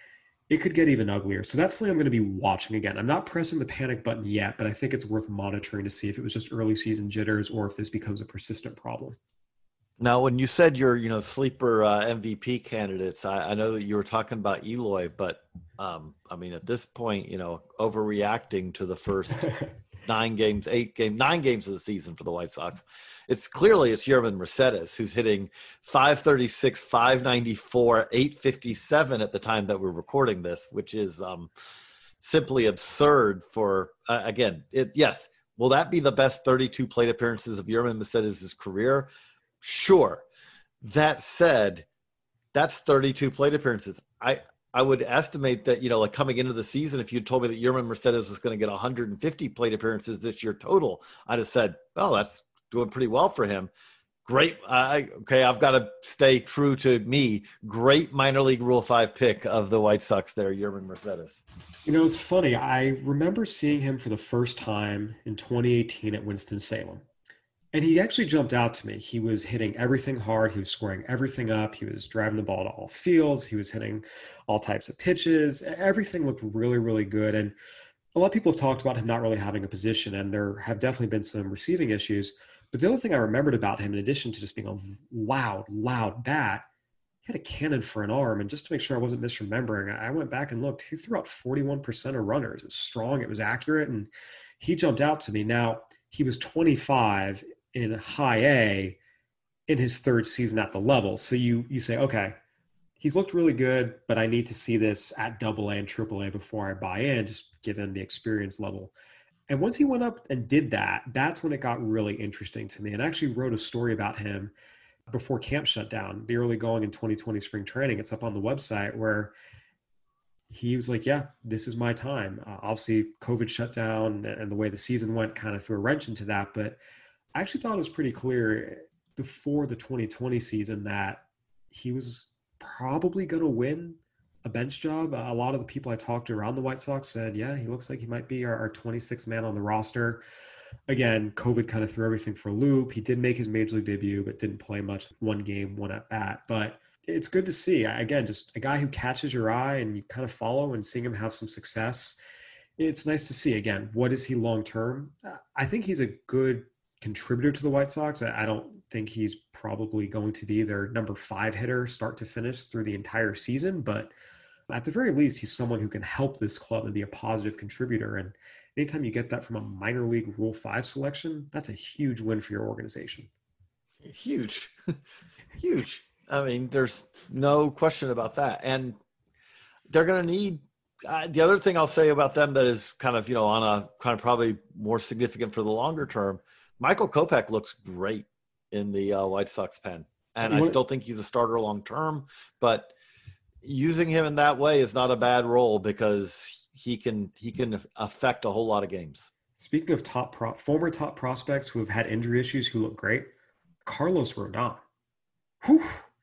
it could get even uglier. So that's something I'm going to be watching again. I'm not pressing the panic button yet, but I think it's worth monitoring to see if it was just early season jitters or if this becomes a persistent problem. Now, when you said your, you know, sleeper uh, M V P candidates, I, I know that you were talking about Eloy, but um, I mean, at this point, you know, overreacting to the first nine games, eight games, nine games of the season for the White Sox, it's clearly it's Yermin Mercedes who's hitting five thirty-six, five ninety-four, eight fifty-seven at the time that we're recording this, which is um, simply absurd for, uh, again, it, yes, will that be the best thirty-two plate appearances of Yermin Mercedes' career? Sure. That said, that's thirty-two plate appearances. I, I would estimate that, you know, like coming into the season, if you told me that Yermin Mercedes was going to get one hundred fifty plate appearances this year total, I'd have said, oh, that's doing pretty well for him. Great. I, okay, I've got to stay true to me. Great minor league Rule five pick of the White Sox there, Yermin Mercedes. You know, it's funny. I remember seeing him for the first time in twenty eighteen at Winston-Salem. And he actually jumped out to me. He was hitting everything hard. He was scoring everything up. He was driving the ball to all fields. He was hitting all types of pitches. Everything looked really, really good. And a lot of people have talked about him not really having a position, and there have definitely been some receiving issues. But the other thing I remembered about him, in addition to just being a loud, loud bat, he had a cannon for an arm. And just to make sure I wasn't misremembering, I went back and looked. He threw out forty-one percent of runners. It was strong. It was accurate. And he jumped out to me. Now, he was twenty-five in high A in his third season at the level. So you you say, okay, he's looked really good, but I need to see this at double A and triple A before I buy in, just given the experience level. And once he went up and did that, that's when it got really interesting to me. And I actually wrote a story about him before camp shut down, the early going in twenty twenty spring training. It's up on the website, where he was like, yeah, this is my time. Uh, obviously, COVID shut down and the way the season went kind of threw a wrench into that. But I actually thought it was pretty clear before the twenty twenty season that he was probably going to win a bench job. A lot of the people I talked to around the White Sox said, yeah, he looks like he might be our, our twenty-sixth man on the roster. Again, COVID kind of threw everything for a loop. He did make his major league debut, but didn't play much, one game, one at bat. But it's good to see, again, just a guy who catches your eye and you kind of follow, and seeing him have some success. It's nice to see. Again, what is he long-term? I think he's a good contributor to the White Sox. I don't think he's probably going to be their number five hitter start to finish through the entire season, but at the very least, he's someone who can help this club and be a positive contributor. And anytime you get that from a minor league Rule five selection, that's a huge win for your organization. Huge, huge. I mean, there's no question about that. And they're going to need uh, the other thing I'll say about them that is kind of, you know, on a kind of probably more significant for the longer term. Michael Kopech looks great in the uh, White Sox pen. And I still think he's a starter long term, but using him in that way is not a bad role, because he can he can affect a whole lot of games. Speaking of top pro, former top prospects who have had injury issues who look great, Carlos Rodon. Whew.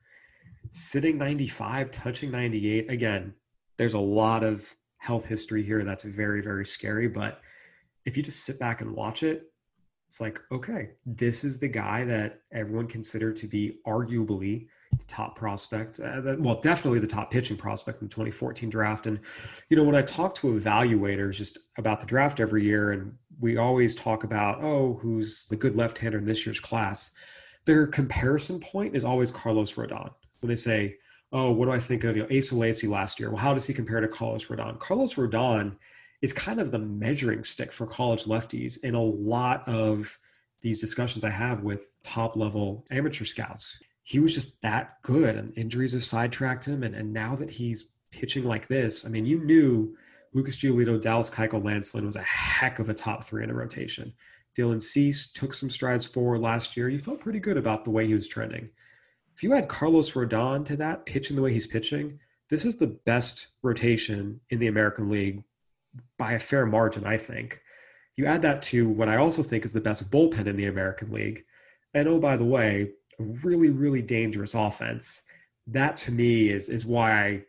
Sitting ninety-five, touching ninety-eight. Again, there's a lot of health history here that's very, very scary. But if you just sit back and watch it, it's like, okay, this is the guy that everyone considered to be arguably the top prospect. Uh, that, well, definitely the top pitching prospect in the twenty fourteen draft. And, you know, when I talk to evaluators just about the draft every year, and we always talk about, oh, who's the good left-hander in this year's class, their comparison point is always Carlos Rodon. When they say, oh, what do I think of, you know, Asa Lacy last year? Well, how does he compare to Carlos Rodon? Carlos Rodon is kind of the measuring stick for college lefties in a lot of these discussions I have with top level amateur scouts. He was just that good, and injuries have sidetracked him. And, and now that he's pitching like this, I mean, you knew Lucas Giolito, Dallas Keuchel, Lance Lynn was a heck of a top three in a rotation. Dylan Cease took some strides forward last year. You felt pretty good about the way he was trending. If you add Carlos Rodon to that, pitching the way he's pitching, this is the best rotation in the American League by a fair margin, I think. You add that to what I also think is the best bullpen in the American League. And oh, by the way, a really, really dangerous offense. That to me is, is why I,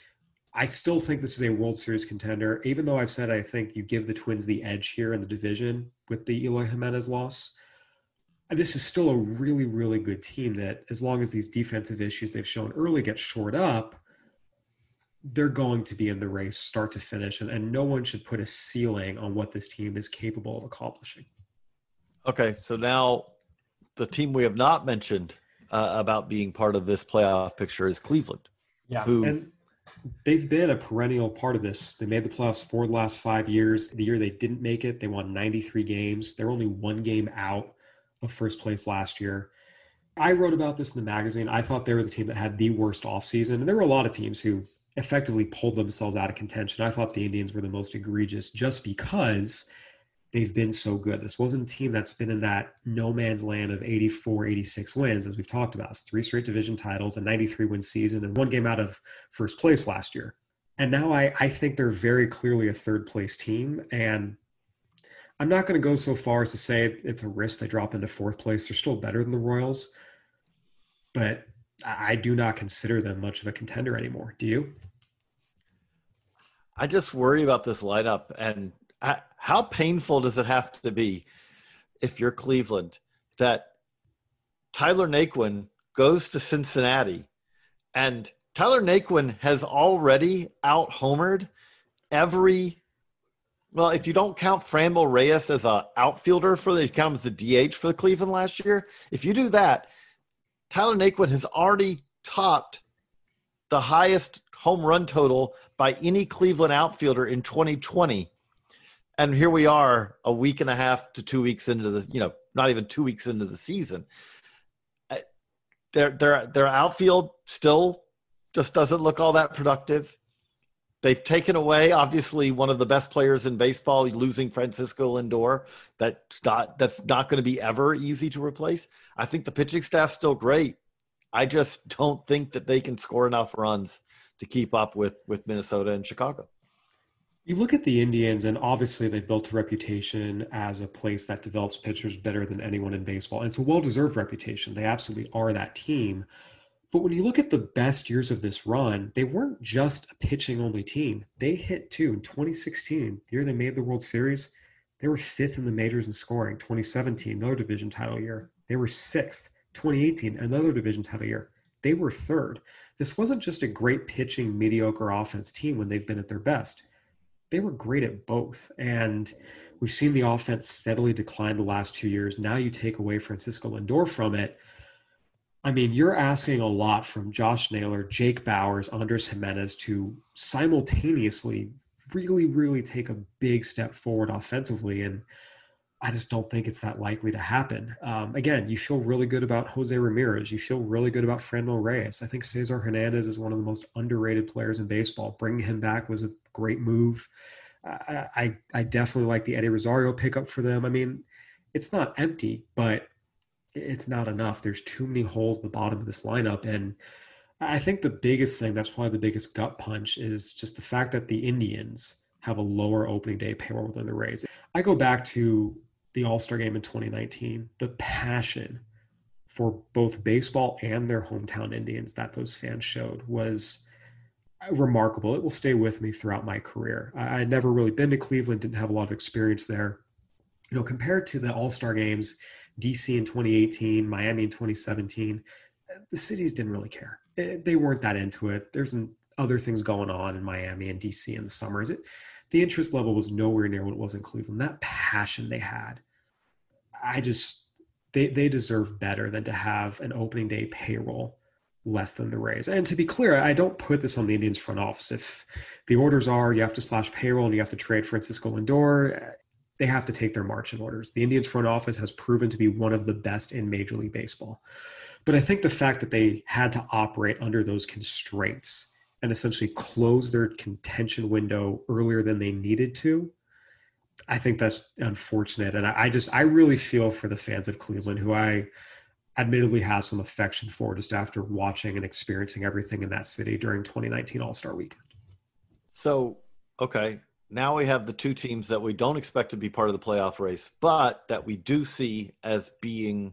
I still think this is a World Series contender, even though I've said I think you give the Twins the edge here in the division with the Eloy Jimenez loss. This is still a really, really good team that, as long as these defensive issues they've shown early get shored up, they're going to be in the race start to finish, and, and no one should put a ceiling on what this team is capable of accomplishing. Okay, so now the team we have not mentioned uh, about being part of this playoff picture is Cleveland. Yeah, who, and they've been a perennial part of this. They made the playoffs for the last five years. The year they didn't make it, they won ninety-three games. They're only one game out of first place last year. I wrote about this in the magazine. I thought they were the team that had the worst offseason. And there were a lot of teams who effectively pulled themselves out of contention. I thought the Indians were the most egregious just because they've been so good. This wasn't a team that's been in that no man's land of eighty-four, eighty-six wins, as we've talked about. It's three straight division titles, a ninety-three win season, and one game out of first place last year. And now I, I think they're very clearly a third place team. And I'm not going to go so far as to say it's a risk they drop into fourth place. They're still better than the Royals, but I do not consider them much of a contender anymore. Do you? I just worry about this lineup, and how painful does it have to be if you're Cleveland that Tyler Naquin goes to Cincinnati, and Tyler Naquin has already out-homered every – well, if you don't count Franmil Reyes as an outfielder for the – you count him as the D H for the Cleveland last year. If you do that, Tyler Naquin has already topped the highest home run total by any Cleveland outfielder in twenty twenty. And here we are a week and a half to two weeks into the, you know, not even two weeks into the season. Their, their, their outfield still just doesn't look all that productive. They've taken away, obviously, one of the best players in baseball, losing Francisco Lindor. That's not, that's not going to be ever easy to replace. I think the pitching staff's still great. I just don't think that they can score enough runs to keep up with, with Minnesota and Chicago. You look at the Indians, and obviously they've built a reputation as a place that develops pitchers better than anyone in baseball. And it's a well-deserved reputation. They absolutely are that team. But when you look at the best years of this run, they weren't just a pitching-only team. They hit, too. In twenty sixteen, the year they made the World Series, they were fifth in the majors in scoring. twenty seventeen, another division title year, they were sixth. twenty eighteen, another division title year, they were third. This wasn't just a great pitching, mediocre offense team when they've been at their best. They were great at both. And we've seen the offense steadily decline the last two years. Now you take away Francisco Lindor from it. I mean, you're asking a lot from Josh Naylor, Jake Bauers, Andres Jimenez to simultaneously really, really take a big step forward offensively. And I just don't think it's that likely to happen. Um, again, you feel really good about Jose Ramirez. You feel really good about Franmil Reyes. I think Cesar Hernandez is one of the most underrated players in baseball. Bringing him back was a great move. I, I, I definitely like the Eddie Rosario pickup for them. I mean, it's not empty, but it's not enough. There's too many holes at the bottom of this lineup. And I think the biggest thing, that's probably the biggest gut punch, is just the fact that the Indians have a lower opening day payroll than the Rays. I go back to the All-Star game in twenty nineteen, the passion for both baseball and their hometown Indians that those fans showed was remarkable. It will stay with me throughout my career. I had never really been to Cleveland, didn't have a lot of experience there. You know, compared to the All-Star games, D C in twenty eighteen, Miami in twenty seventeen, the cities didn't really care. They weren't that into it. There's other things going on in Miami and D C in the summers. It, the interest level was nowhere near what it was in Cleveland. That passion they had, I just, they, they deserve better than to have an opening day payroll less than the Rays. And to be clear, I don't put this on the Indians front office. If the orders are you have to slash payroll and you have to trade Francisco Lindor, they have to take their marching orders. The Indians front office has proven to be one of the best in Major League Baseball. But I think the fact that they had to operate under those constraints and essentially close their contention window earlier than they needed to, I think that's unfortunate. And I, I just, I really feel for the fans of Cleveland, who I admittedly have some affection for just after watching and experiencing everything in that city during twenty nineteen All-Star Weekend. So, okay, now we have the two teams that we don't expect to be part of the playoff race, but that we do see as being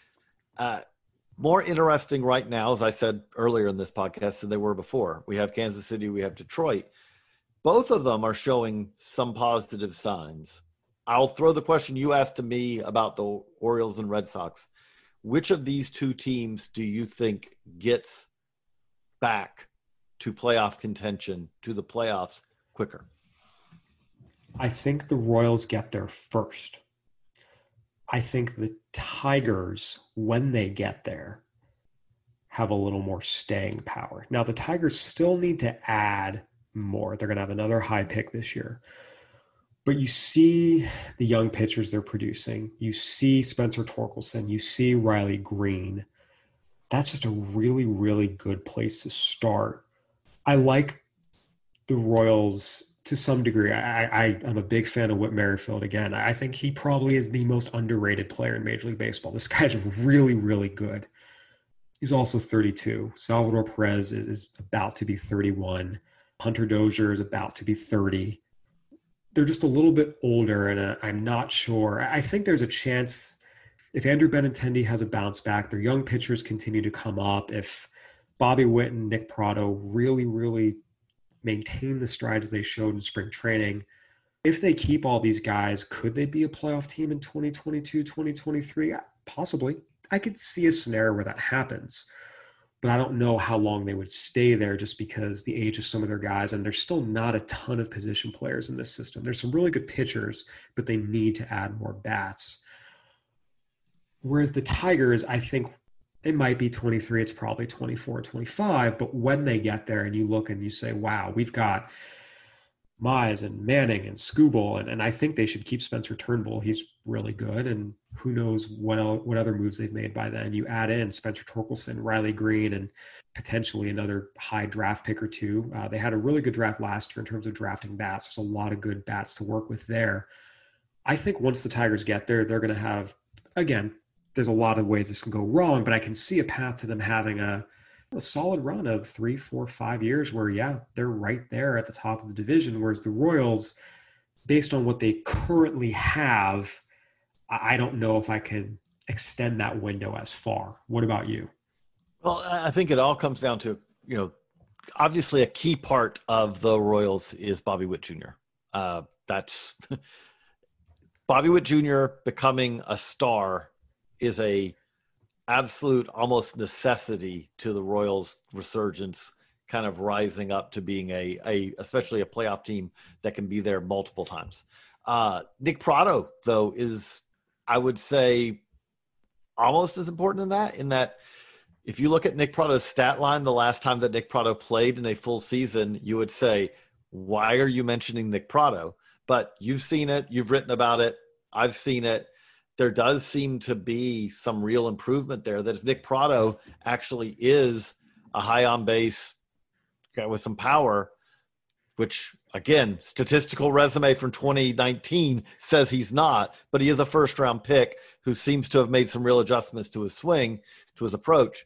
uh, more interesting right now, as I said earlier in this podcast, than they were before. We have Kansas City, we have Detroit. Both of them are showing some positive signs. I'll throw the question you asked to me about the Orioles and Red Sox. Which of these two teams do you think gets back to playoff contention, to the playoffs quicker? I think the Royals get there first. I think the Tigers, when they get there, have a little more staying power. Now, the Tigers still need to add more. They're going to have another high pick this year. But you see the young pitchers they're producing. You see Spencer Torkelson. You see Riley Green. That's just a really, really good place to start. I like the Royals to some degree. I, I, I'm a big fan of Whit Merrifield. Again, I think he probably is the most underrated player in Major League Baseball. This guy's really, really good. He's also thirty-two. Salvador Perez is, is about to be thirty-one. Hunter Dozier is about to be thirty. They're just a little bit older, and I'm not sure. I think there's a chance if Andrew Benintendi has a bounce back, their young pitchers continue to come up. If Bobby Witt and Nick Pratto really, really maintain the strides they showed in spring training, if they keep all these guys, could they be a playoff team in twenty twenty-two, twenty twenty-three? Possibly. I could see a scenario where that happens, but I don't know how long they would stay there just because the age of some of their guys, and there's still not a ton of position players in this system. There's some really good pitchers, but they need to add more bats. Whereas the Tigers, I think it might be twenty-three, it's probably twenty-four, twenty-five, but when they get there and you look and you say, wow, we've got Mize and Manning and Skubal, and, and I think they should keep Spencer Turnbull. He's really good, and who knows what else, what other moves they've made by then. You add in Spencer Torkelson, Riley Green, and potentially another high draft pick or two. Uh, they had a really good draft last year in terms of drafting bats. There's a lot of good bats to work with there. I think once the Tigers get there, they're going to have, again, there's a lot of ways this can go wrong, but I can see a path to them having a a solid run of three, four, five years where, yeah, they're right there at the top of the division. Whereas the Royals, based on what they currently have, I don't know if I can extend that window as far. What about you? Well, I think it all comes down to, you know, obviously a key part of the Royals is Bobby Witt Junior Uh, that's Bobby Witt Junior becoming a star is a absolute almost necessity to the Royals resurgence, kind of rising up to being a, a especially a playoff team that can be there multiple times. Uh, Nick Pratto, though, is, I would say, almost as important in that, in that if you look at Nick Pratto's stat line, the last time that Nick Pratto played in a full season, you would say, why are you mentioning Nick Pratto? But you've seen it. You've written about it. I've seen it. There does seem to be some real improvement there, that if Nick Pratto actually is a high on base guy with some power, which again, statistical resume from twenty nineteen says he's not, but he is a first round pick who seems to have made some real adjustments to his swing, to his approach.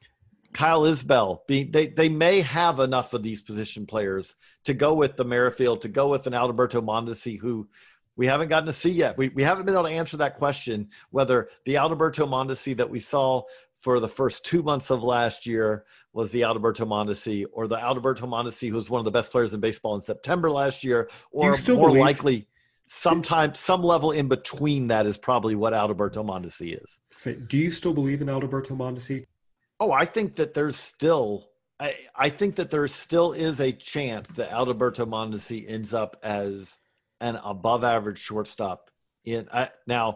Kyle Isbell, being, they, they may have enough of these position players to go with the Merrifield, to go with an Alberto Mondesi, who we haven't gotten to see yet. We we haven't been able to answer that question, whether the Alberto Mondesi that we saw for the first two months of last year was the Alberto Mondesi, or the Alberto Mondesi who was one of the best players in baseball in September last year, or more believe- likely sometime, some level in between that is probably what Alberto Mondesi is. Say, do you still believe in Alberto Mondesi? Oh, I think that there's still I, I think that there still is a chance that Alberto Mondesi ends up as an above average shortstop. In I, now,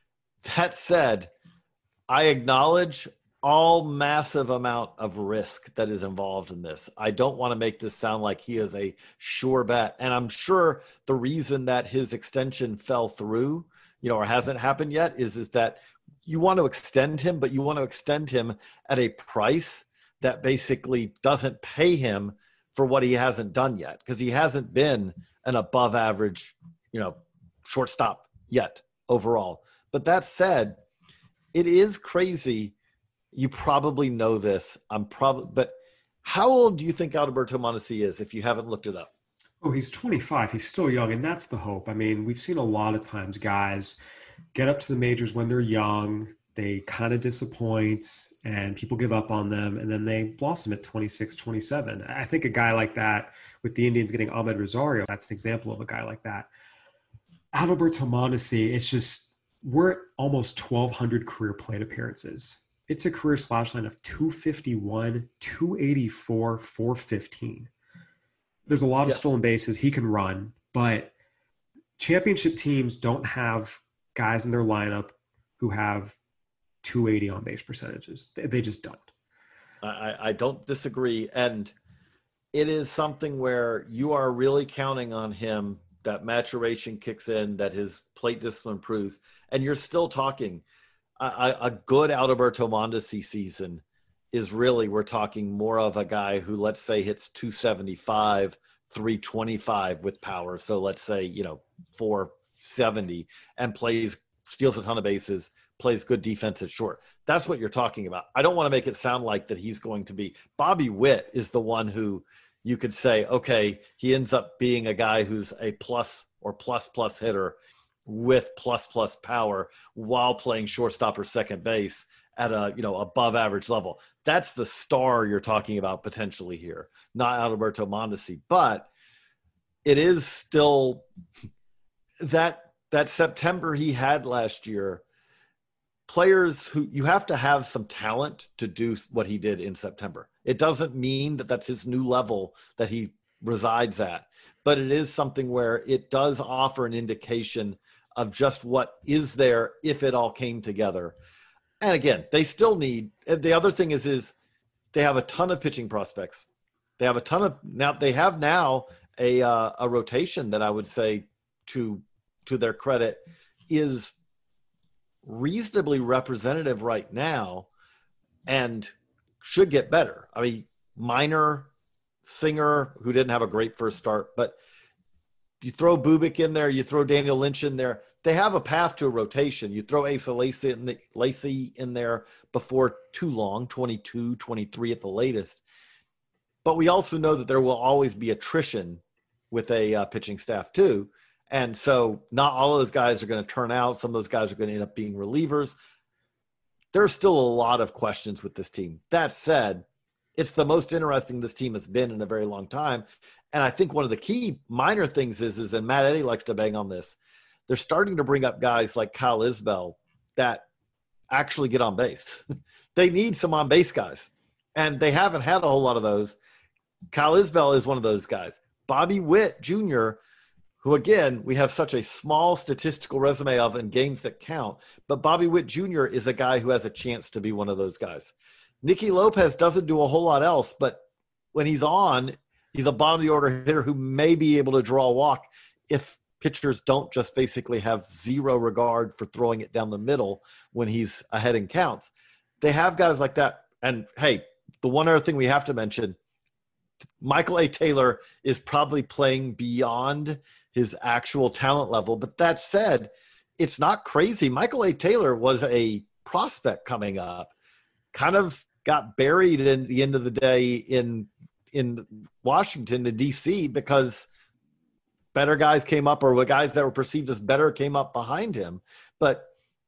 that said, I acknowledge all massive amount of risk that is involved in this. I don't want to make this sound like he is a sure bet. And I'm sure the reason that his extension fell through, you know, or hasn't happened yet is, is that you want to extend him, but you want to extend him at a price that basically doesn't pay him for what he hasn't done yet, because he hasn't been an above average, you know, shortstop yet overall. But that said, it is crazy. You probably know this. I'm probably, but how old do you think Alberto Mondesi is if you haven't looked it up? Oh, he's twenty-five. He's still young, and that's the hope. I mean, we've seen a lot of times guys get up to the majors when they're young. They kind of disappoint, and people give up on them, and then they blossom at twenty-six, twenty-seven. I think a guy like that, with the Indians getting Ahmed Rosario, that's an example of a guy like that. Alberto Mondesi, it's just, we're at almost twelve hundred career plate appearances. It's a career slash line of two fifty-one, two eighty-four, four fifteen. There's a lot of yes. stolen bases. He can run, but championship teams don't have guys in their lineup who have two eighty on base percentages. They just don't. I, I don't disagree. And it is something where you are really counting on him, that maturation kicks in, that his plate discipline improves. And you're still talking a, a good Alberto Mondesi season is really, we're talking more of a guy who, let's say, hits two seventy-five, three twenty-five with power. So let's say, you know, four seventy, and plays, steals a ton of bases, plays good defense at short. That's what you're talking about. I don't want to make it sound like that he's going to be – Bobby Witt is the one who you could say, okay, he ends up being a guy who's a plus or plus-plus hitter with plus-plus power while playing shortstop or second base at a, you know, above average level. That's the star you're talking about potentially here, not Alberto Mondesi. But it is still – that that September he had last year – players who you have to have some talent to do what he did in September. It doesn't mean that that's his new level that he resides at, but it is something where it does offer an indication of just what is there if it all came together. And again, they still need, the other thing is, is they have a ton of pitching prospects. They have a ton of, now they have now a, uh, a rotation that I would say to, to their credit is reasonably representative right now and should get better. I mean, Minor, Singer, who didn't have a great first start, but you throw Bubic in there, you throw Daniel Lynch in there, they have a path to a rotation. You throw Asa Lacy in, the, Lacy in there before too long, twenty-two, twenty-three at the latest. But we also know that there will always be attrition with a uh, pitching staff too. And so not all of those guys are going to turn out. Some of those guys are going to end up being relievers. There's still a lot of questions with this team. That said, it's the most interesting this team has been in a very long time. And I think one of the key minor things is, is, and Matt Eddy likes to bang on this, they're starting to bring up guys like Kyle Isbell that actually get on base. They need some on base guys, and they haven't had a whole lot of those. Kyle Isbell is one of those guys. Bobby Witt Junior, who, again, we have such a small statistical resume of in games that count, but Bobby Witt Junior is a guy who has a chance to be one of those guys. Nicky Lopez doesn't do a whole lot else, but when he's on, he's a bottom-of-the-order hitter who may be able to draw a walk if pitchers don't just basically have zero regard for throwing it down the middle when he's ahead in counts. They have guys like that. And, hey, the one other thing we have to mention, Michael A. Taylor is probably playing beyond his actual talent level. But that said, it's not crazy. Michael A. Taylor was a prospect coming up, kind of got buried in the end of the day in in Washington to D C because better guys came up, or the guys that were perceived as better came up behind him. But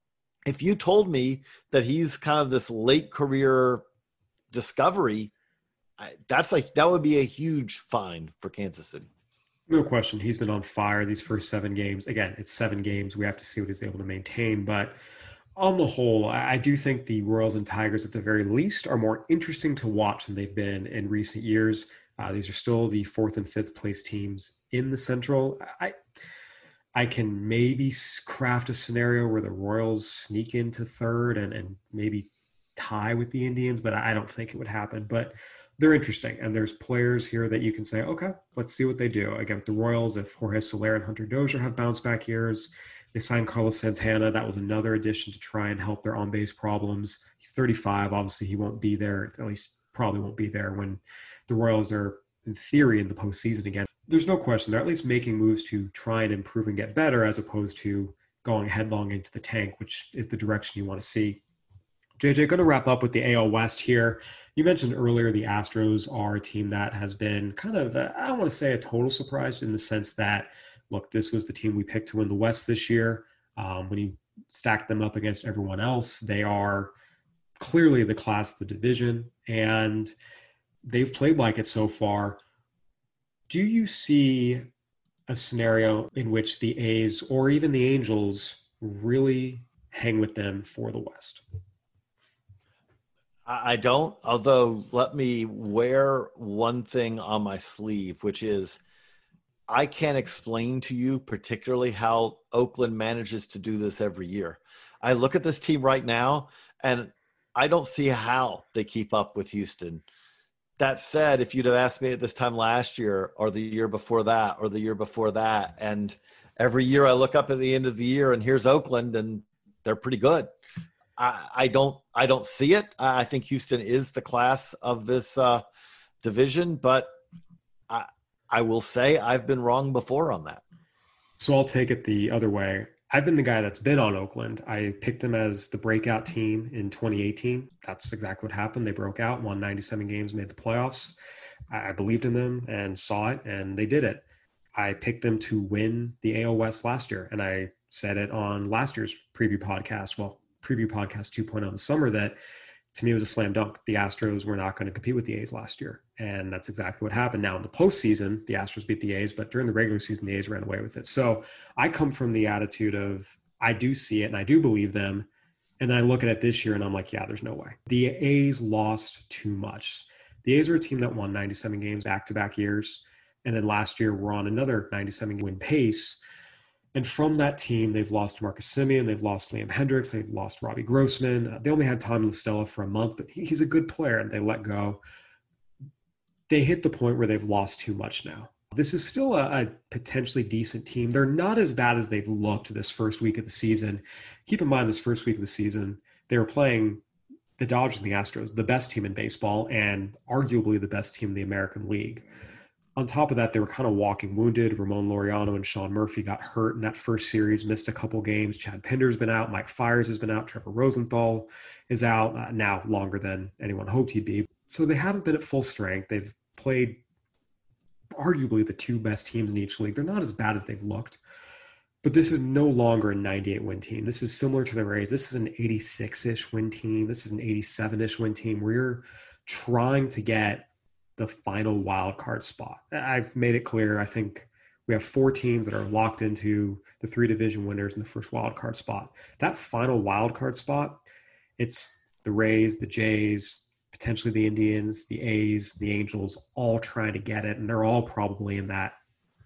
if you told me that he's kind of this late career discovery, I, that's like, that would be a huge find for Kansas City. No question. He's been on fire these first seven games. Again, it's seven games. We have to see what he's able to maintain. But on the whole, I do think the Royals and Tigers at the very least are more interesting to watch than they've been in recent years. Uh, these are still the fourth and fifth place teams in the Central. I I can maybe craft a scenario where the Royals sneak into third and, and maybe tie with the Indians, but I don't think it would happen. But they're interesting, and there's players here that you can say, okay, let's see what they do. Again, with the Royals, if Jorge Soler and Hunter Dozier have bounce-back years, they signed Carlos Santana. That was another addition to try and help their on-base problems. He's thirty-five. Obviously, he won't be there, at least probably won't be there when the Royals are, in theory, in the postseason again. There's no question. They're at least making moves to try and improve and get better as opposed to going headlong into the tank, which is the direction you want to see. J J, going to wrap up with the A L West here. You mentioned earlier the Astros are a team that has been kind of, a, I don't want to say a total surprise in the sense that, look, this was the team we picked to win the West this year. Um, when you stack them up against everyone else, they are clearly the class of the division, and they've played like it so far. Do you see a scenario in which the A's or even the Angels really hang with them for the West? I don't, although let me wear one thing on my sleeve, which is I can't explain to you particularly how Oakland manages to do this every year. I look at this team right now, and I don't see how they keep up with Houston. That said, if you'd have asked me at this time last year or the year before that or the year before that, and every year I look up at the end of the year and here's Oakland and they're pretty good. I, I don't I don't see it. I think Houston is the class of this uh, division, but I, I will say I've been wrong before on that. So I'll take it the other way. I've been the guy that's been on Oakland. I picked them as the breakout team in twenty eighteen. That's exactly what happened. They broke out, won ninety-seven games, made the playoffs. I believed in them and saw it, and they did it. I picked them to win the A L West last year, and I said it on last year's preview podcast, well, preview podcast two point oh in the summer, that to me it was a slam dunk. The Astros were not going to compete with the A's last year, and that's exactly what happened. Now in the postseason, the Astros beat the A's, but during the regular season, the A's ran away with it. So I come from the attitude of I do see it and I do believe them. And then I look at it this year and I'm like, yeah, there's no way. The A's lost too much. The A's are a team that won ninety-seven games back-to-back years. And then last year we're on another ninety-seven win pace. And from that team, they've lost Marcus Semien, they've lost Liam Hendriks, they've lost Robbie Grossman. Uh, they only had Tommy La Stella for a month, but he, he's a good player and they let go. They hit the point where they've lost too much now. This is still a, a potentially decent team. They're not as bad as they've looked this first week of the season. Keep in mind, this first week of the season, they were playing the Dodgers and the Astros, the best team in baseball and arguably the best team in the American League. On top of that, they were kind of walking wounded. Ramon Laureano and Sean Murphy got hurt in that first series, missed a couple games. Chad Pinder's been out. Mike Fiers has been out. Trevor Rosenthal is out uh, now longer than anyone hoped he'd be. So they haven't been at full strength. They've played arguably the two best teams in each league. They're not as bad as they've looked, but this is no longer a ninety-eight win team. This is similar to the Rays. This is an eighty-six-ish win team. This is an eighty-seven-ish win team where you're trying to get the final wild card spot. I've made it clear. I think we have four teams that are locked into the three division winners in the first wild card spot. That final wild card spot, it's the Rays, the Jays, potentially the Indians, the A's, the Angels, all trying to get it. And they're all probably in that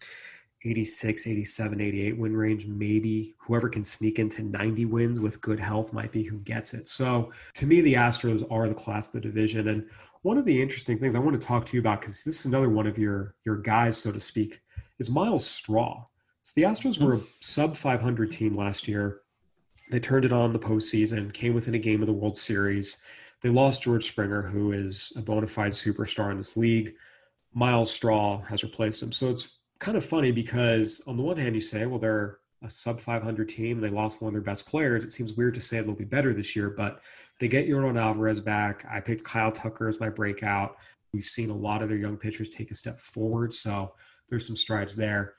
eighty-six, eighty-seven, eighty-eight win range. Maybe whoever can sneak into ninety wins with good health might be who gets it. So to me, the Astros are the class of the division. And one of the interesting things I want to talk to you about, because this is another one of your, your guys, so to speak, is Miles Straw. So the Astros were a sub five hundred team last year. They turned it on in the postseason, came within a game of the World Series. They lost George Springer, who is a bona fide superstar in this league. Miles Straw has replaced him. So it's kind of funny because on the one hand you say, well, they're a sub five hundred team. They lost one of their best players. It seems weird to say they'll be better this year, but they get Yordan Alvarez back. I picked Kyle Tucker as my breakout. We've seen a lot of their young pitchers take a step forward, so there's some strides there.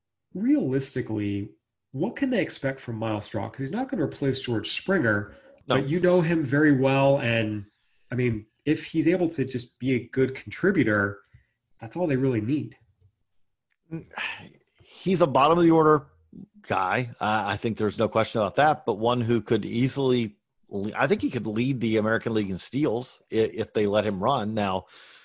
Realistically, what can they expect from Miles Straw? Because he's not going to replace George Springer, no. But you know him very well. And, I mean, if he's able to just be a good contributor, that's all they really need. He's a bottom of the order guy. Uh, I think there's no question about that, but one who could easily – I think he could lead the American League in steals if, if they let him run. Now,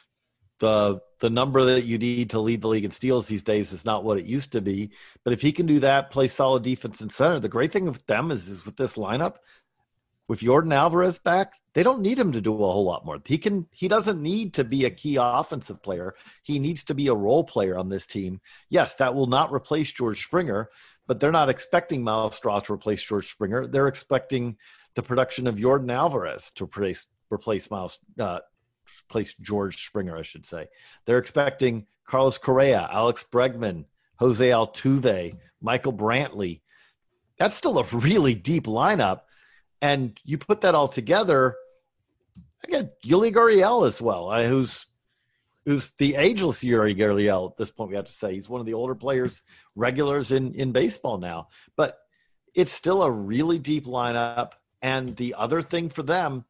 the the number that you need to lead the league in steals these days is not what it used to be. But if he can do that, play solid defense in center, the great thing with them is, is with this lineup, with Yordan Alvarez back, they don't need him to do a whole lot more. He can. He doesn't need to be a key offensive player. He needs to be a role player on this team. Yes, that will not replace George Springer, but they're not expecting Miles Straw to replace George Springer. They're expecting the production of Yordan Alvarez to replace, replace Miles uh, replace George Springer, I should say. They're expecting Carlos Correa, Alex Bregman, Jose Altuve, Michael Brantley. That's still a really deep lineup. And you put that all together, again, Yuli Gurriel as well, uh, who's who's the ageless Yuri Gurriel at this point, we have to say. He's one of the older players, regulars in, in baseball now. But it's still a really deep lineup. And the other thing for them,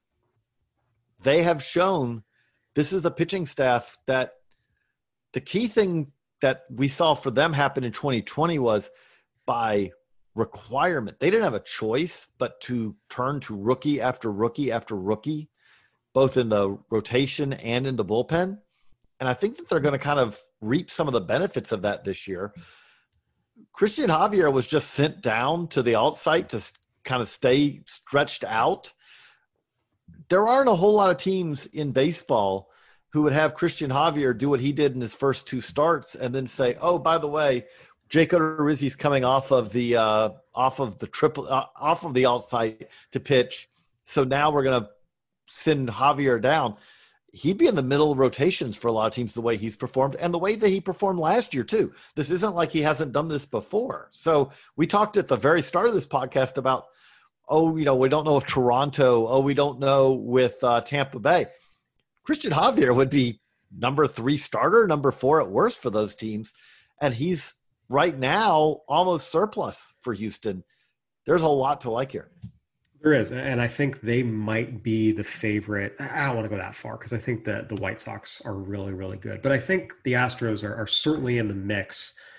they have shown this is the pitching staff that the key thing that we saw for them happen in twenty twenty was by requirement. They didn't have a choice but to turn to rookie after rookie after rookie, both in the rotation and in the bullpen. And I think that they're going to kind of reap some of the benefits of that this year. Christian Javier was just sent down to the alt site to kind of stay stretched out. There aren't a whole lot of teams in baseball who would have Christian Javier do what he did in his first two starts and then say, oh, by the way, Jake Odorizzi's coming off of the uh, off of the triple uh, off of the alt site to pitch. So now we're going to send Javier down. He'd be in the middle rotations for a lot of teams the way he's performed and the way that he performed last year too. This isn't like he hasn't done this before. So we talked at the very start of this podcast about, oh, you know, we don't know if Toronto, oh, we don't know with uh, Tampa Bay. Christian Javier would be number three starter, number four at worst for those teams. And he's right now almost surplus for Houston. There's a lot to like here. There is, and I think they might be the favorite. I don't want to go that far because I think that the White Sox are really, really good. But I think the Astros are, are certainly in the mix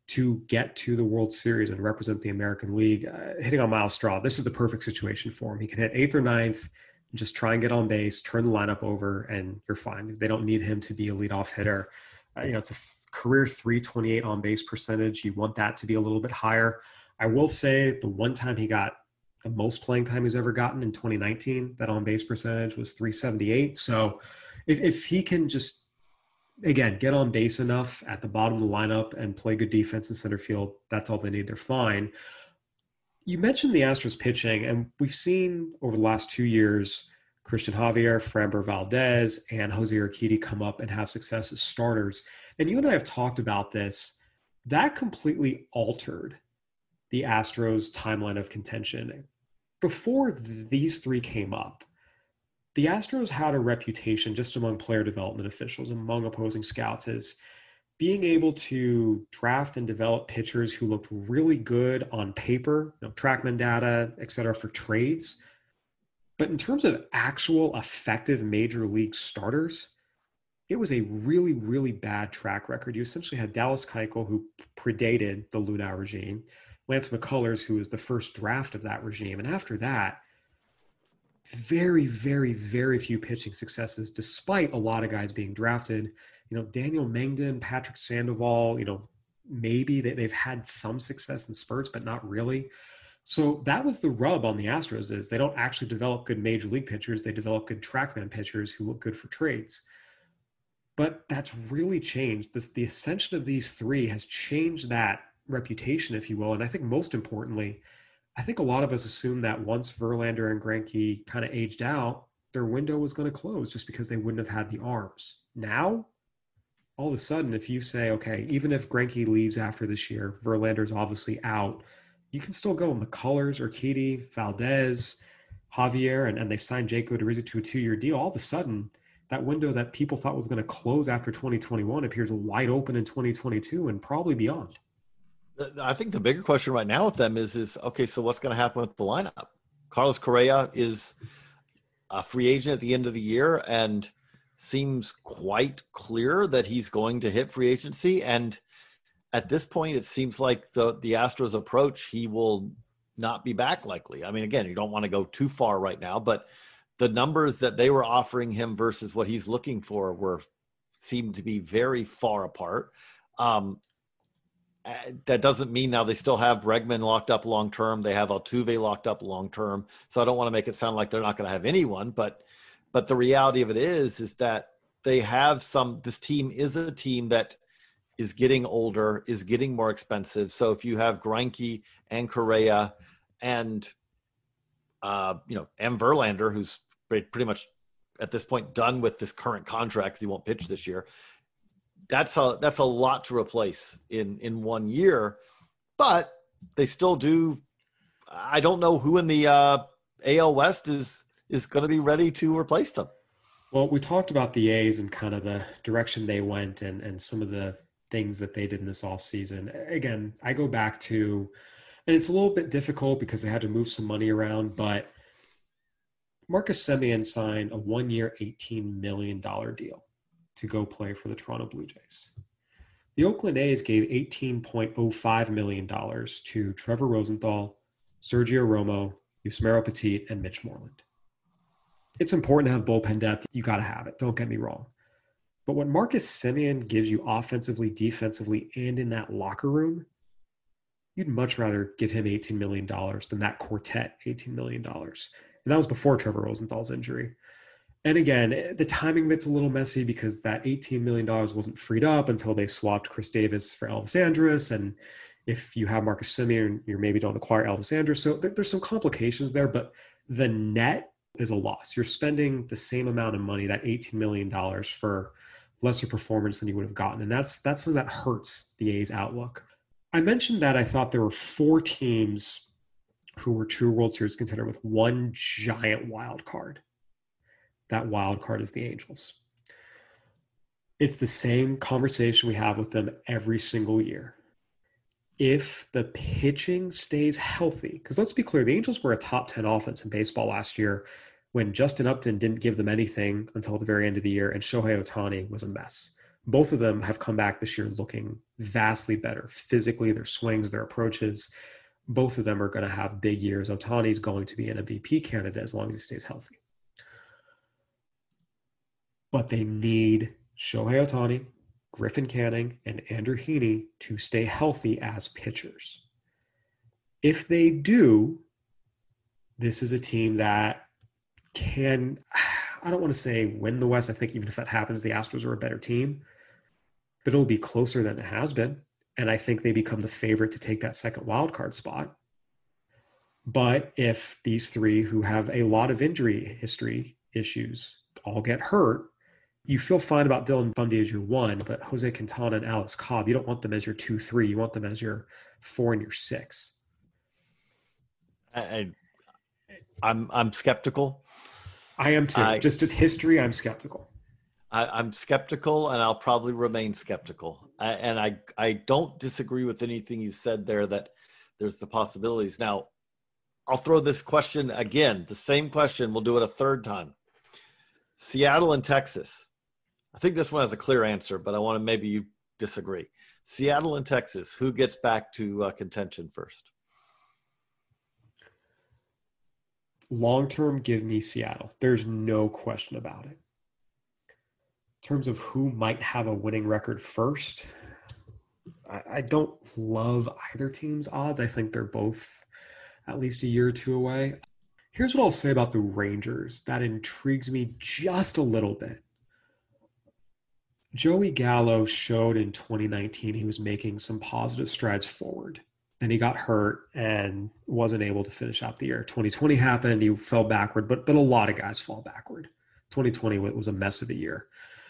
to get to the World Series and represent the American League, uh, hitting on Miles Straw, this is the perfect situation for him. He can hit eighth or ninth, just try and get on base, turn the lineup over, and you're fine. They don't need him to be a leadoff hitter. Uh, you know, it's a th- career three twenty-eight on base percentage. You want that to be a little bit higher. I will say the one time he got the most playing time he's ever gotten in twenty nineteen, that on base percentage was three seventy-eight. So if, if he can just, again, get on base enough at the bottom of the lineup and play good defense in center field, that's all they need. They're fine. You mentioned the Astros pitching, and we've seen over the last two years, Christian Javier, Framber Valdez, and Jose Urquidy come up and have success as starters. And you and I have talked about this. That completely altered the Astros' timeline of contention. Before these three came up, the Astros had a reputation just among player development officials, among opposing scouts, as being able to draft and develop pitchers who looked really good on paper, you know, TrackMan data, et cetera, for trades. But in terms of actual effective major league starters, it was a really, really bad track record. You essentially had Dallas Keuchel, who predated the Luhnow regime, Lance McCullers, who was the first draft of that regime. And after that, very, very, very few pitching successes, despite a lot of guys being drafted. You know, Daniel Mengden, Patrick Sandoval, you know, maybe they, they've had some success in spurts, but not really. So that was the rub on the Astros, is they don't actually develop good major league pitchers. They develop good TrackMan pitchers who look good for trades. But that's really changed. This, the ascension of these three has changed that reputation, if you will. And I think most importantly, I think a lot of us assumed that once Verlander and Greinke kind of aged out, their window was going to close just because they wouldn't have had the arms. Now, all of a sudden, if you say, okay, even if Greinke leaves after this year, Verlander's obviously out, you can still go McCullers, Urquidy, Valdez, Javier, and, and they signed Jake Odorizzi to a two-year deal. All of a sudden, that window that people thought was going to close after twenty twenty-one appears wide open in twenty twenty-two and probably beyond. I think the bigger question right now with them is, is okay, so what's going to happen with the lineup? Carlos Correa is a free agent at the end of the year and seems quite clear that he's going to hit free agency. And at this point, it seems like the, the Astros approach, he will not be back likely. I mean, again, you don't want to go too far right now, but the numbers that they were offering him versus what he's looking for were seemed to be very far apart. Um, That doesn't mean now they still have Bregman locked up long-term. They have Altuve locked up long-term. So I don't want to make it sound like they're not going to have anyone, but, but the reality of it is, is that they have some, this team is a team that is getting older, is getting more expensive. So if you have Greinke and Correa and, uh, you know, M. Verlander, who's pretty much at this point done with this current contract because he won't pitch this year, that's a that's a lot to replace in in one year. But they still do. I don't know who in the uh, A L West is is going to be ready to replace them. Well, we talked about the A's and kind of the direction they went and and some of the things that they did in this offseason. Again, I go back to, and it's a little bit difficult because they had to move some money around, but Marcus Semien signed a one-year, eighteen million dollars deal to go play for the Toronto Blue Jays. The Oakland A's gave eighteen point oh five million dollars to Trevor Rosenthal, Sergio Romo, Yusmeiro Petit, and Mitch Moreland. It's important to have bullpen depth. You got to have it. Don't get me wrong. But what Marcus Semien gives you offensively, defensively, and in that locker room, you'd much rather give him eighteen million dollars than that quartet eighteen million dollars. And that was before Trevor Rosenthal's injury. And again, the timing of it's a little messy because that eighteen million dollars wasn't freed up until they swapped Chris Davis for Elvis Andrus. And if you have Marcus Semien, you maybe don't acquire Elvis Andrus. So there, there's some complications there, but the net is a loss. You're spending the same amount of money, that eighteen million dollars, for lesser performance than you would have gotten. And that's that's something that hurts the A's outlook. I mentioned that I thought there were four teams who were true World Series contender with one giant wild card. That wild card is the Angels. It's the same conversation we have with them every single year. If the pitching stays healthy, because let's be clear, the Angels were a top ten offense in baseball last year when Justin Upton didn't give them anything until the very end of the year and Shohei Ohtani was a mess. Both of them have come back this year looking vastly better physically, their swings, their approaches. Both of them are going to have big years. Ohtani's going to be an M V P candidate as long as he stays healthy. But they need Shohei Ohtani, Griffin Canning, and Andrew Heaney to stay healthy as pitchers. If they do, this is a team that can, I don't want to say win the West. I think even if that happens, the Astros are a better team, but it'll be closer than it has been. And I think they become the favorite to take that second wild card spot. But if these three who have a lot of injury history issues all get hurt, you feel fine about Dylan Bundy as your one, but Jose Quintana and Alex Cobb, you don't want them as your two, three. You want them as your four and your six. I, I'm I'm skeptical. I am too. I, just as history, I'm skeptical. I, I'm skeptical, and I'll probably remain skeptical. I, and I I don't disagree with anything you said there, that there's the possibilities. Now, I'll throw this question again, the same question. We'll do it a third time. Seattle and Texas. I think this one has a clear answer, but I want to maybe you disagree. Seattle and Texas, who gets back to uh, contention first? Long-term, give me Seattle. There's no question about it. In terms of who might have a winning record first, I, I don't love either team's odds. I think they're both at least a year or two away. Here's what I'll say about the Rangers that intrigues me just a little bit. Joey Gallo showed in twenty nineteen he was making some positive strides forward. Then he got hurt and wasn't able to finish out the year. twenty twenty happened. He fell backward, but, but a lot of guys fall backward. twenty twenty was a mess of a year.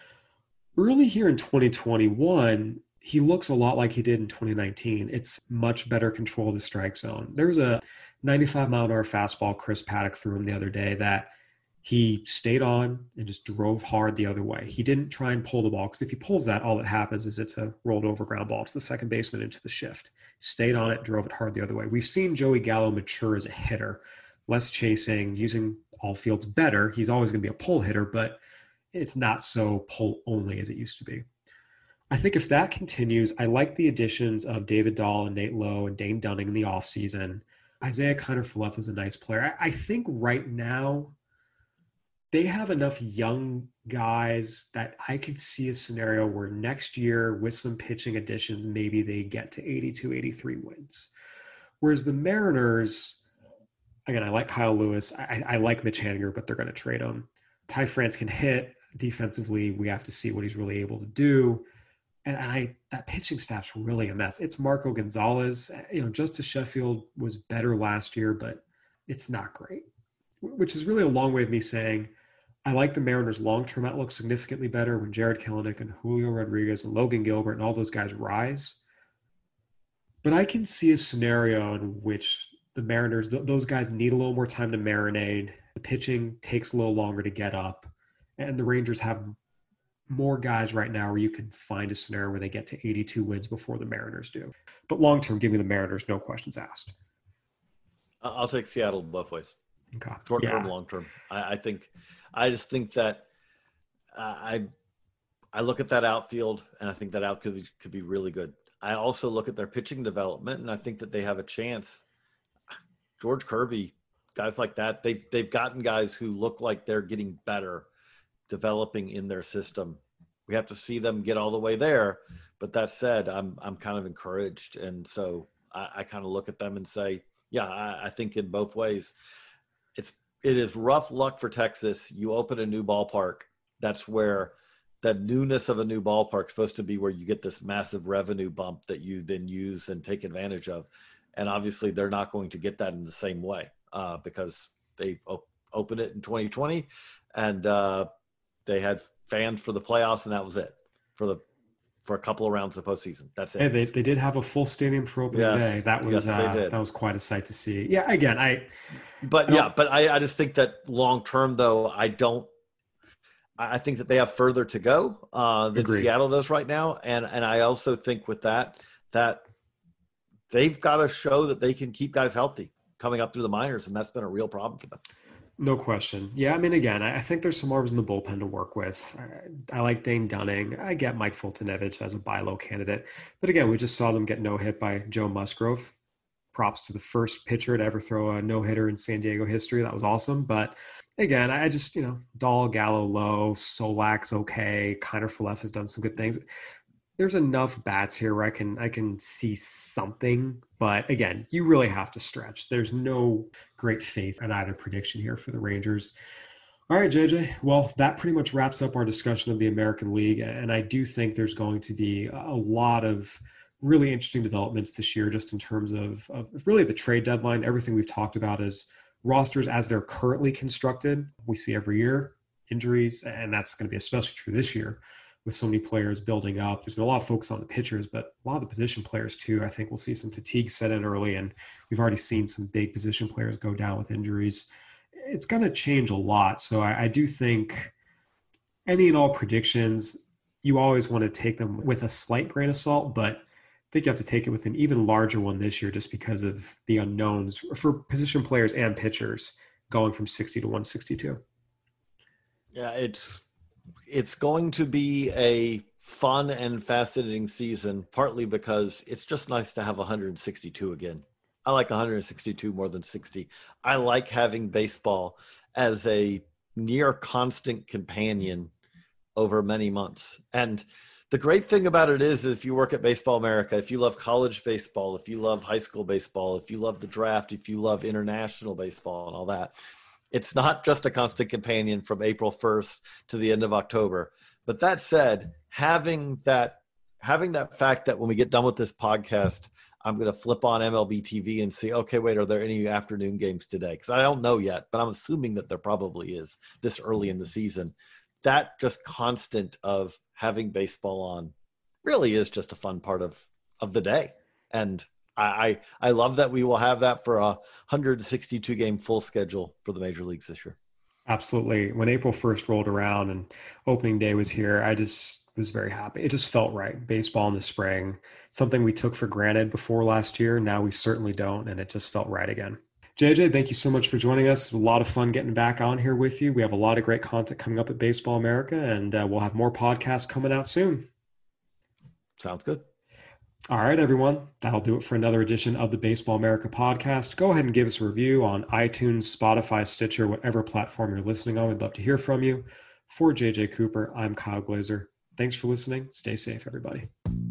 Early here in twenty twenty-one, he looks a lot like he did in twenty nineteen. It's much better control of the strike zone. There was a ninety-five mile an hour fastball Chris Paddock threw him the other day that he stayed on and just drove hard the other way. He didn't try and pull the ball, because if he pulls that, all that happens is it's a rolled over ground ball to the second baseman into the shift. Stayed on it, drove it hard the other way. We've seen Joey Gallo mature as a hitter, less chasing, using all fields better. He's always going to be a pull hitter, but it's not so pull only as it used to be. I think if that continues, I like the additions of David Dahl and Nate Lowe and Dane Dunning in the offseason. Isaiah Kiner-Falefa is a nice player. I, I think right now they have enough young guys that I could see a scenario where next year with some pitching additions, maybe they get to eighty-two, eighty-three wins. Whereas the Mariners, again, I like Kyle Lewis. I, I like Mitch Haniger, but they're going to trade him. Ty France can hit. Defensively, we have to see what he's really able to do. And I, that pitching staff's really a mess. It's Marco Gonzalez. You know, Justice Sheffield was better last year, but it's not great, which is really a long way of me saying I like the Mariners' long-term outlook significantly better when Jared Kelenic and Julio Rodriguez and Logan Gilbert and all those guys rise. But I can see a scenario in which the Mariners, th- those guys need a little more time to marinate. The pitching takes a little longer to get up. And the Rangers have more guys right now where you can find a scenario where they get to eighty-two wins before the Mariners do. But long-term, give me the Mariners, no questions asked. I'll take Seattle both ways. Okay. Short term, Yeah. long term. I, I think, I just think that uh, I, I look at that outfield and I think that out could be, could be really good. I also look at their pitching development and I think that they have a chance. George Kirby, guys like that, they've they've gotten guys who look like they're getting better, developing in their system. We have to see them get all the way there. But that said, I'm I'm kind of encouraged, and so I, I kind of look at them and say, yeah, I, I think in both ways, it's it is rough luck for Texas. You open a new ballpark. That's where the newness of a new ballpark is supposed to be where you get this massive revenue bump that you then use and take advantage of. And obviously they're not going to get that in the same way uh, because they op- opened it in twenty twenty and uh, they had fans for the playoffs, and that was it for the for a couple of rounds of the postseason. That's it. Yeah, they, they did have a full stadium for opening Yes. day. That was Yes, they uh, did. that was quite a sight to see. Yeah, again, I But I yeah, don't- but I, I just think that long term, though, I don't. I I think that they have further to go uh, than Agreed. Seattle does right now, and and I also think with that that they've got to show that they can keep guys healthy coming up through the minors, and that's been a real problem for them. No question. Yeah, I mean, again, I think there's some arms in the bullpen to work with. I, I like Dane Dunning. I get Mike Fultonevich as a buy low candidate. But again, we just saw them get no-hit by Joe Musgrove. Props to the first pitcher to ever throw a no-hitter in San Diego history. That was awesome. But again, I just, you know, Dahl, Gallo low, Solak's okay. Kiner Falefa has done some good things. There's enough bats here where I can I can see something, but again, you really have to stretch. There's no great faith in either prediction here for the Rangers. All right, J J. Well, that pretty much wraps up our discussion of the American League, and I do think there's going to be a lot of really interesting developments this year, just in terms of, of really the trade deadline. Everything we've talked about is rosters as they're currently constructed. We see every year injuries, and that's going to be especially true this year, with so many players building up. There's been a lot of focus on the pitchers, but a lot of the position players too. I think we'll see some fatigue set in early, and we've already seen some big position players go down with injuries. It's going to change a lot. So I, I do think any and all predictions, you always want to take them with a slight grain of salt, but I think you have to take it with an even larger one this year just because of the unknowns for position players and pitchers going from sixty to one sixty-two. Yeah, it's It's going to be a fun and fascinating season, partly because it's just nice to have one hundred sixty-two again. I like one hundred sixty-two more than sixty. I like having baseball as a near constant companion over many months. And the great thing about it is, if you work at Baseball America, if you love college baseball, if you love high school baseball, if you love the draft, if you love international baseball and all that, it's not just a constant companion from April first to the end of October. But that said, having that having that fact that when we get done with this podcast, I'm going to flip on M L B T V and see, okay, wait, are there any afternoon games today? Because I don't know yet, but I'm assuming that there probably is this early in the season. That just constant of having baseball on really is just a fun part of, of the day. And I, I love that we will have that for a one hundred sixty-two game full schedule for the major leagues this year. Absolutely. When April first rolled around and opening day was here, I just was very happy. It just felt right. Baseball in the spring, something we took for granted before last year. Now we certainly don't. And it just felt right again. J J, thank you so much for joining us. A lot of fun getting back on here with you. We have a lot of great content coming up at Baseball America, and uh, we'll have more podcasts coming out soon. Sounds good. All right, everyone. That'll do it for another edition of the Baseball America podcast. Go ahead and give us a review on iTunes, Spotify, Stitcher, whatever platform you're listening on. We'd love to hear from you. For J J Cooper, I'm Kyle Glazer. Thanks for listening. Stay safe, everybody.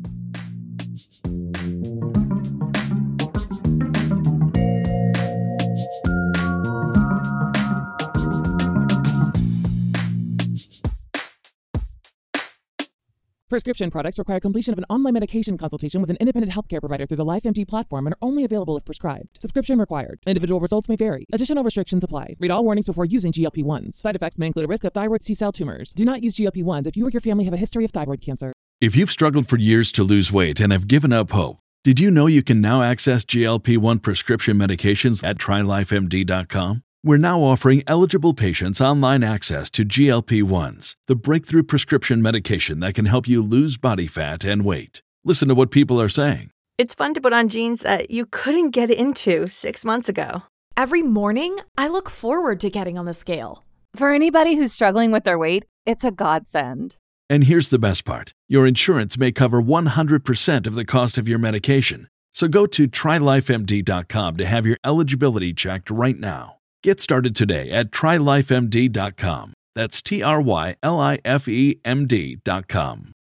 Prescription products require completion of an online medication consultation with an independent healthcare provider through the LifeMD platform and are only available if prescribed. Subscription required. Individual results may vary. Additional restrictions apply. Read all warnings before using G L P one s. Side effects may include a risk of thyroid C-cell tumors. Do not use G L P one s if you or your family have a history of thyroid cancer. If you've struggled for years to lose weight and have given up hope, did you know you can now access G L P one prescription medications at try life M D dot com? We're now offering eligible patients online access to G L P one s, the breakthrough prescription medication that can help you lose body fat and weight. Listen to what people are saying. It's fun to put on jeans that you couldn't get into six months ago. Every morning, I look forward to getting on the scale. For anybody who's struggling with their weight, it's a godsend. And here's the best part. Your insurance may cover one hundred percent of the cost of your medication. So go to try life M D dot com to have your eligibility checked right now. Get started today at try life M D dot com. That's T R Y L I F E M D dot com.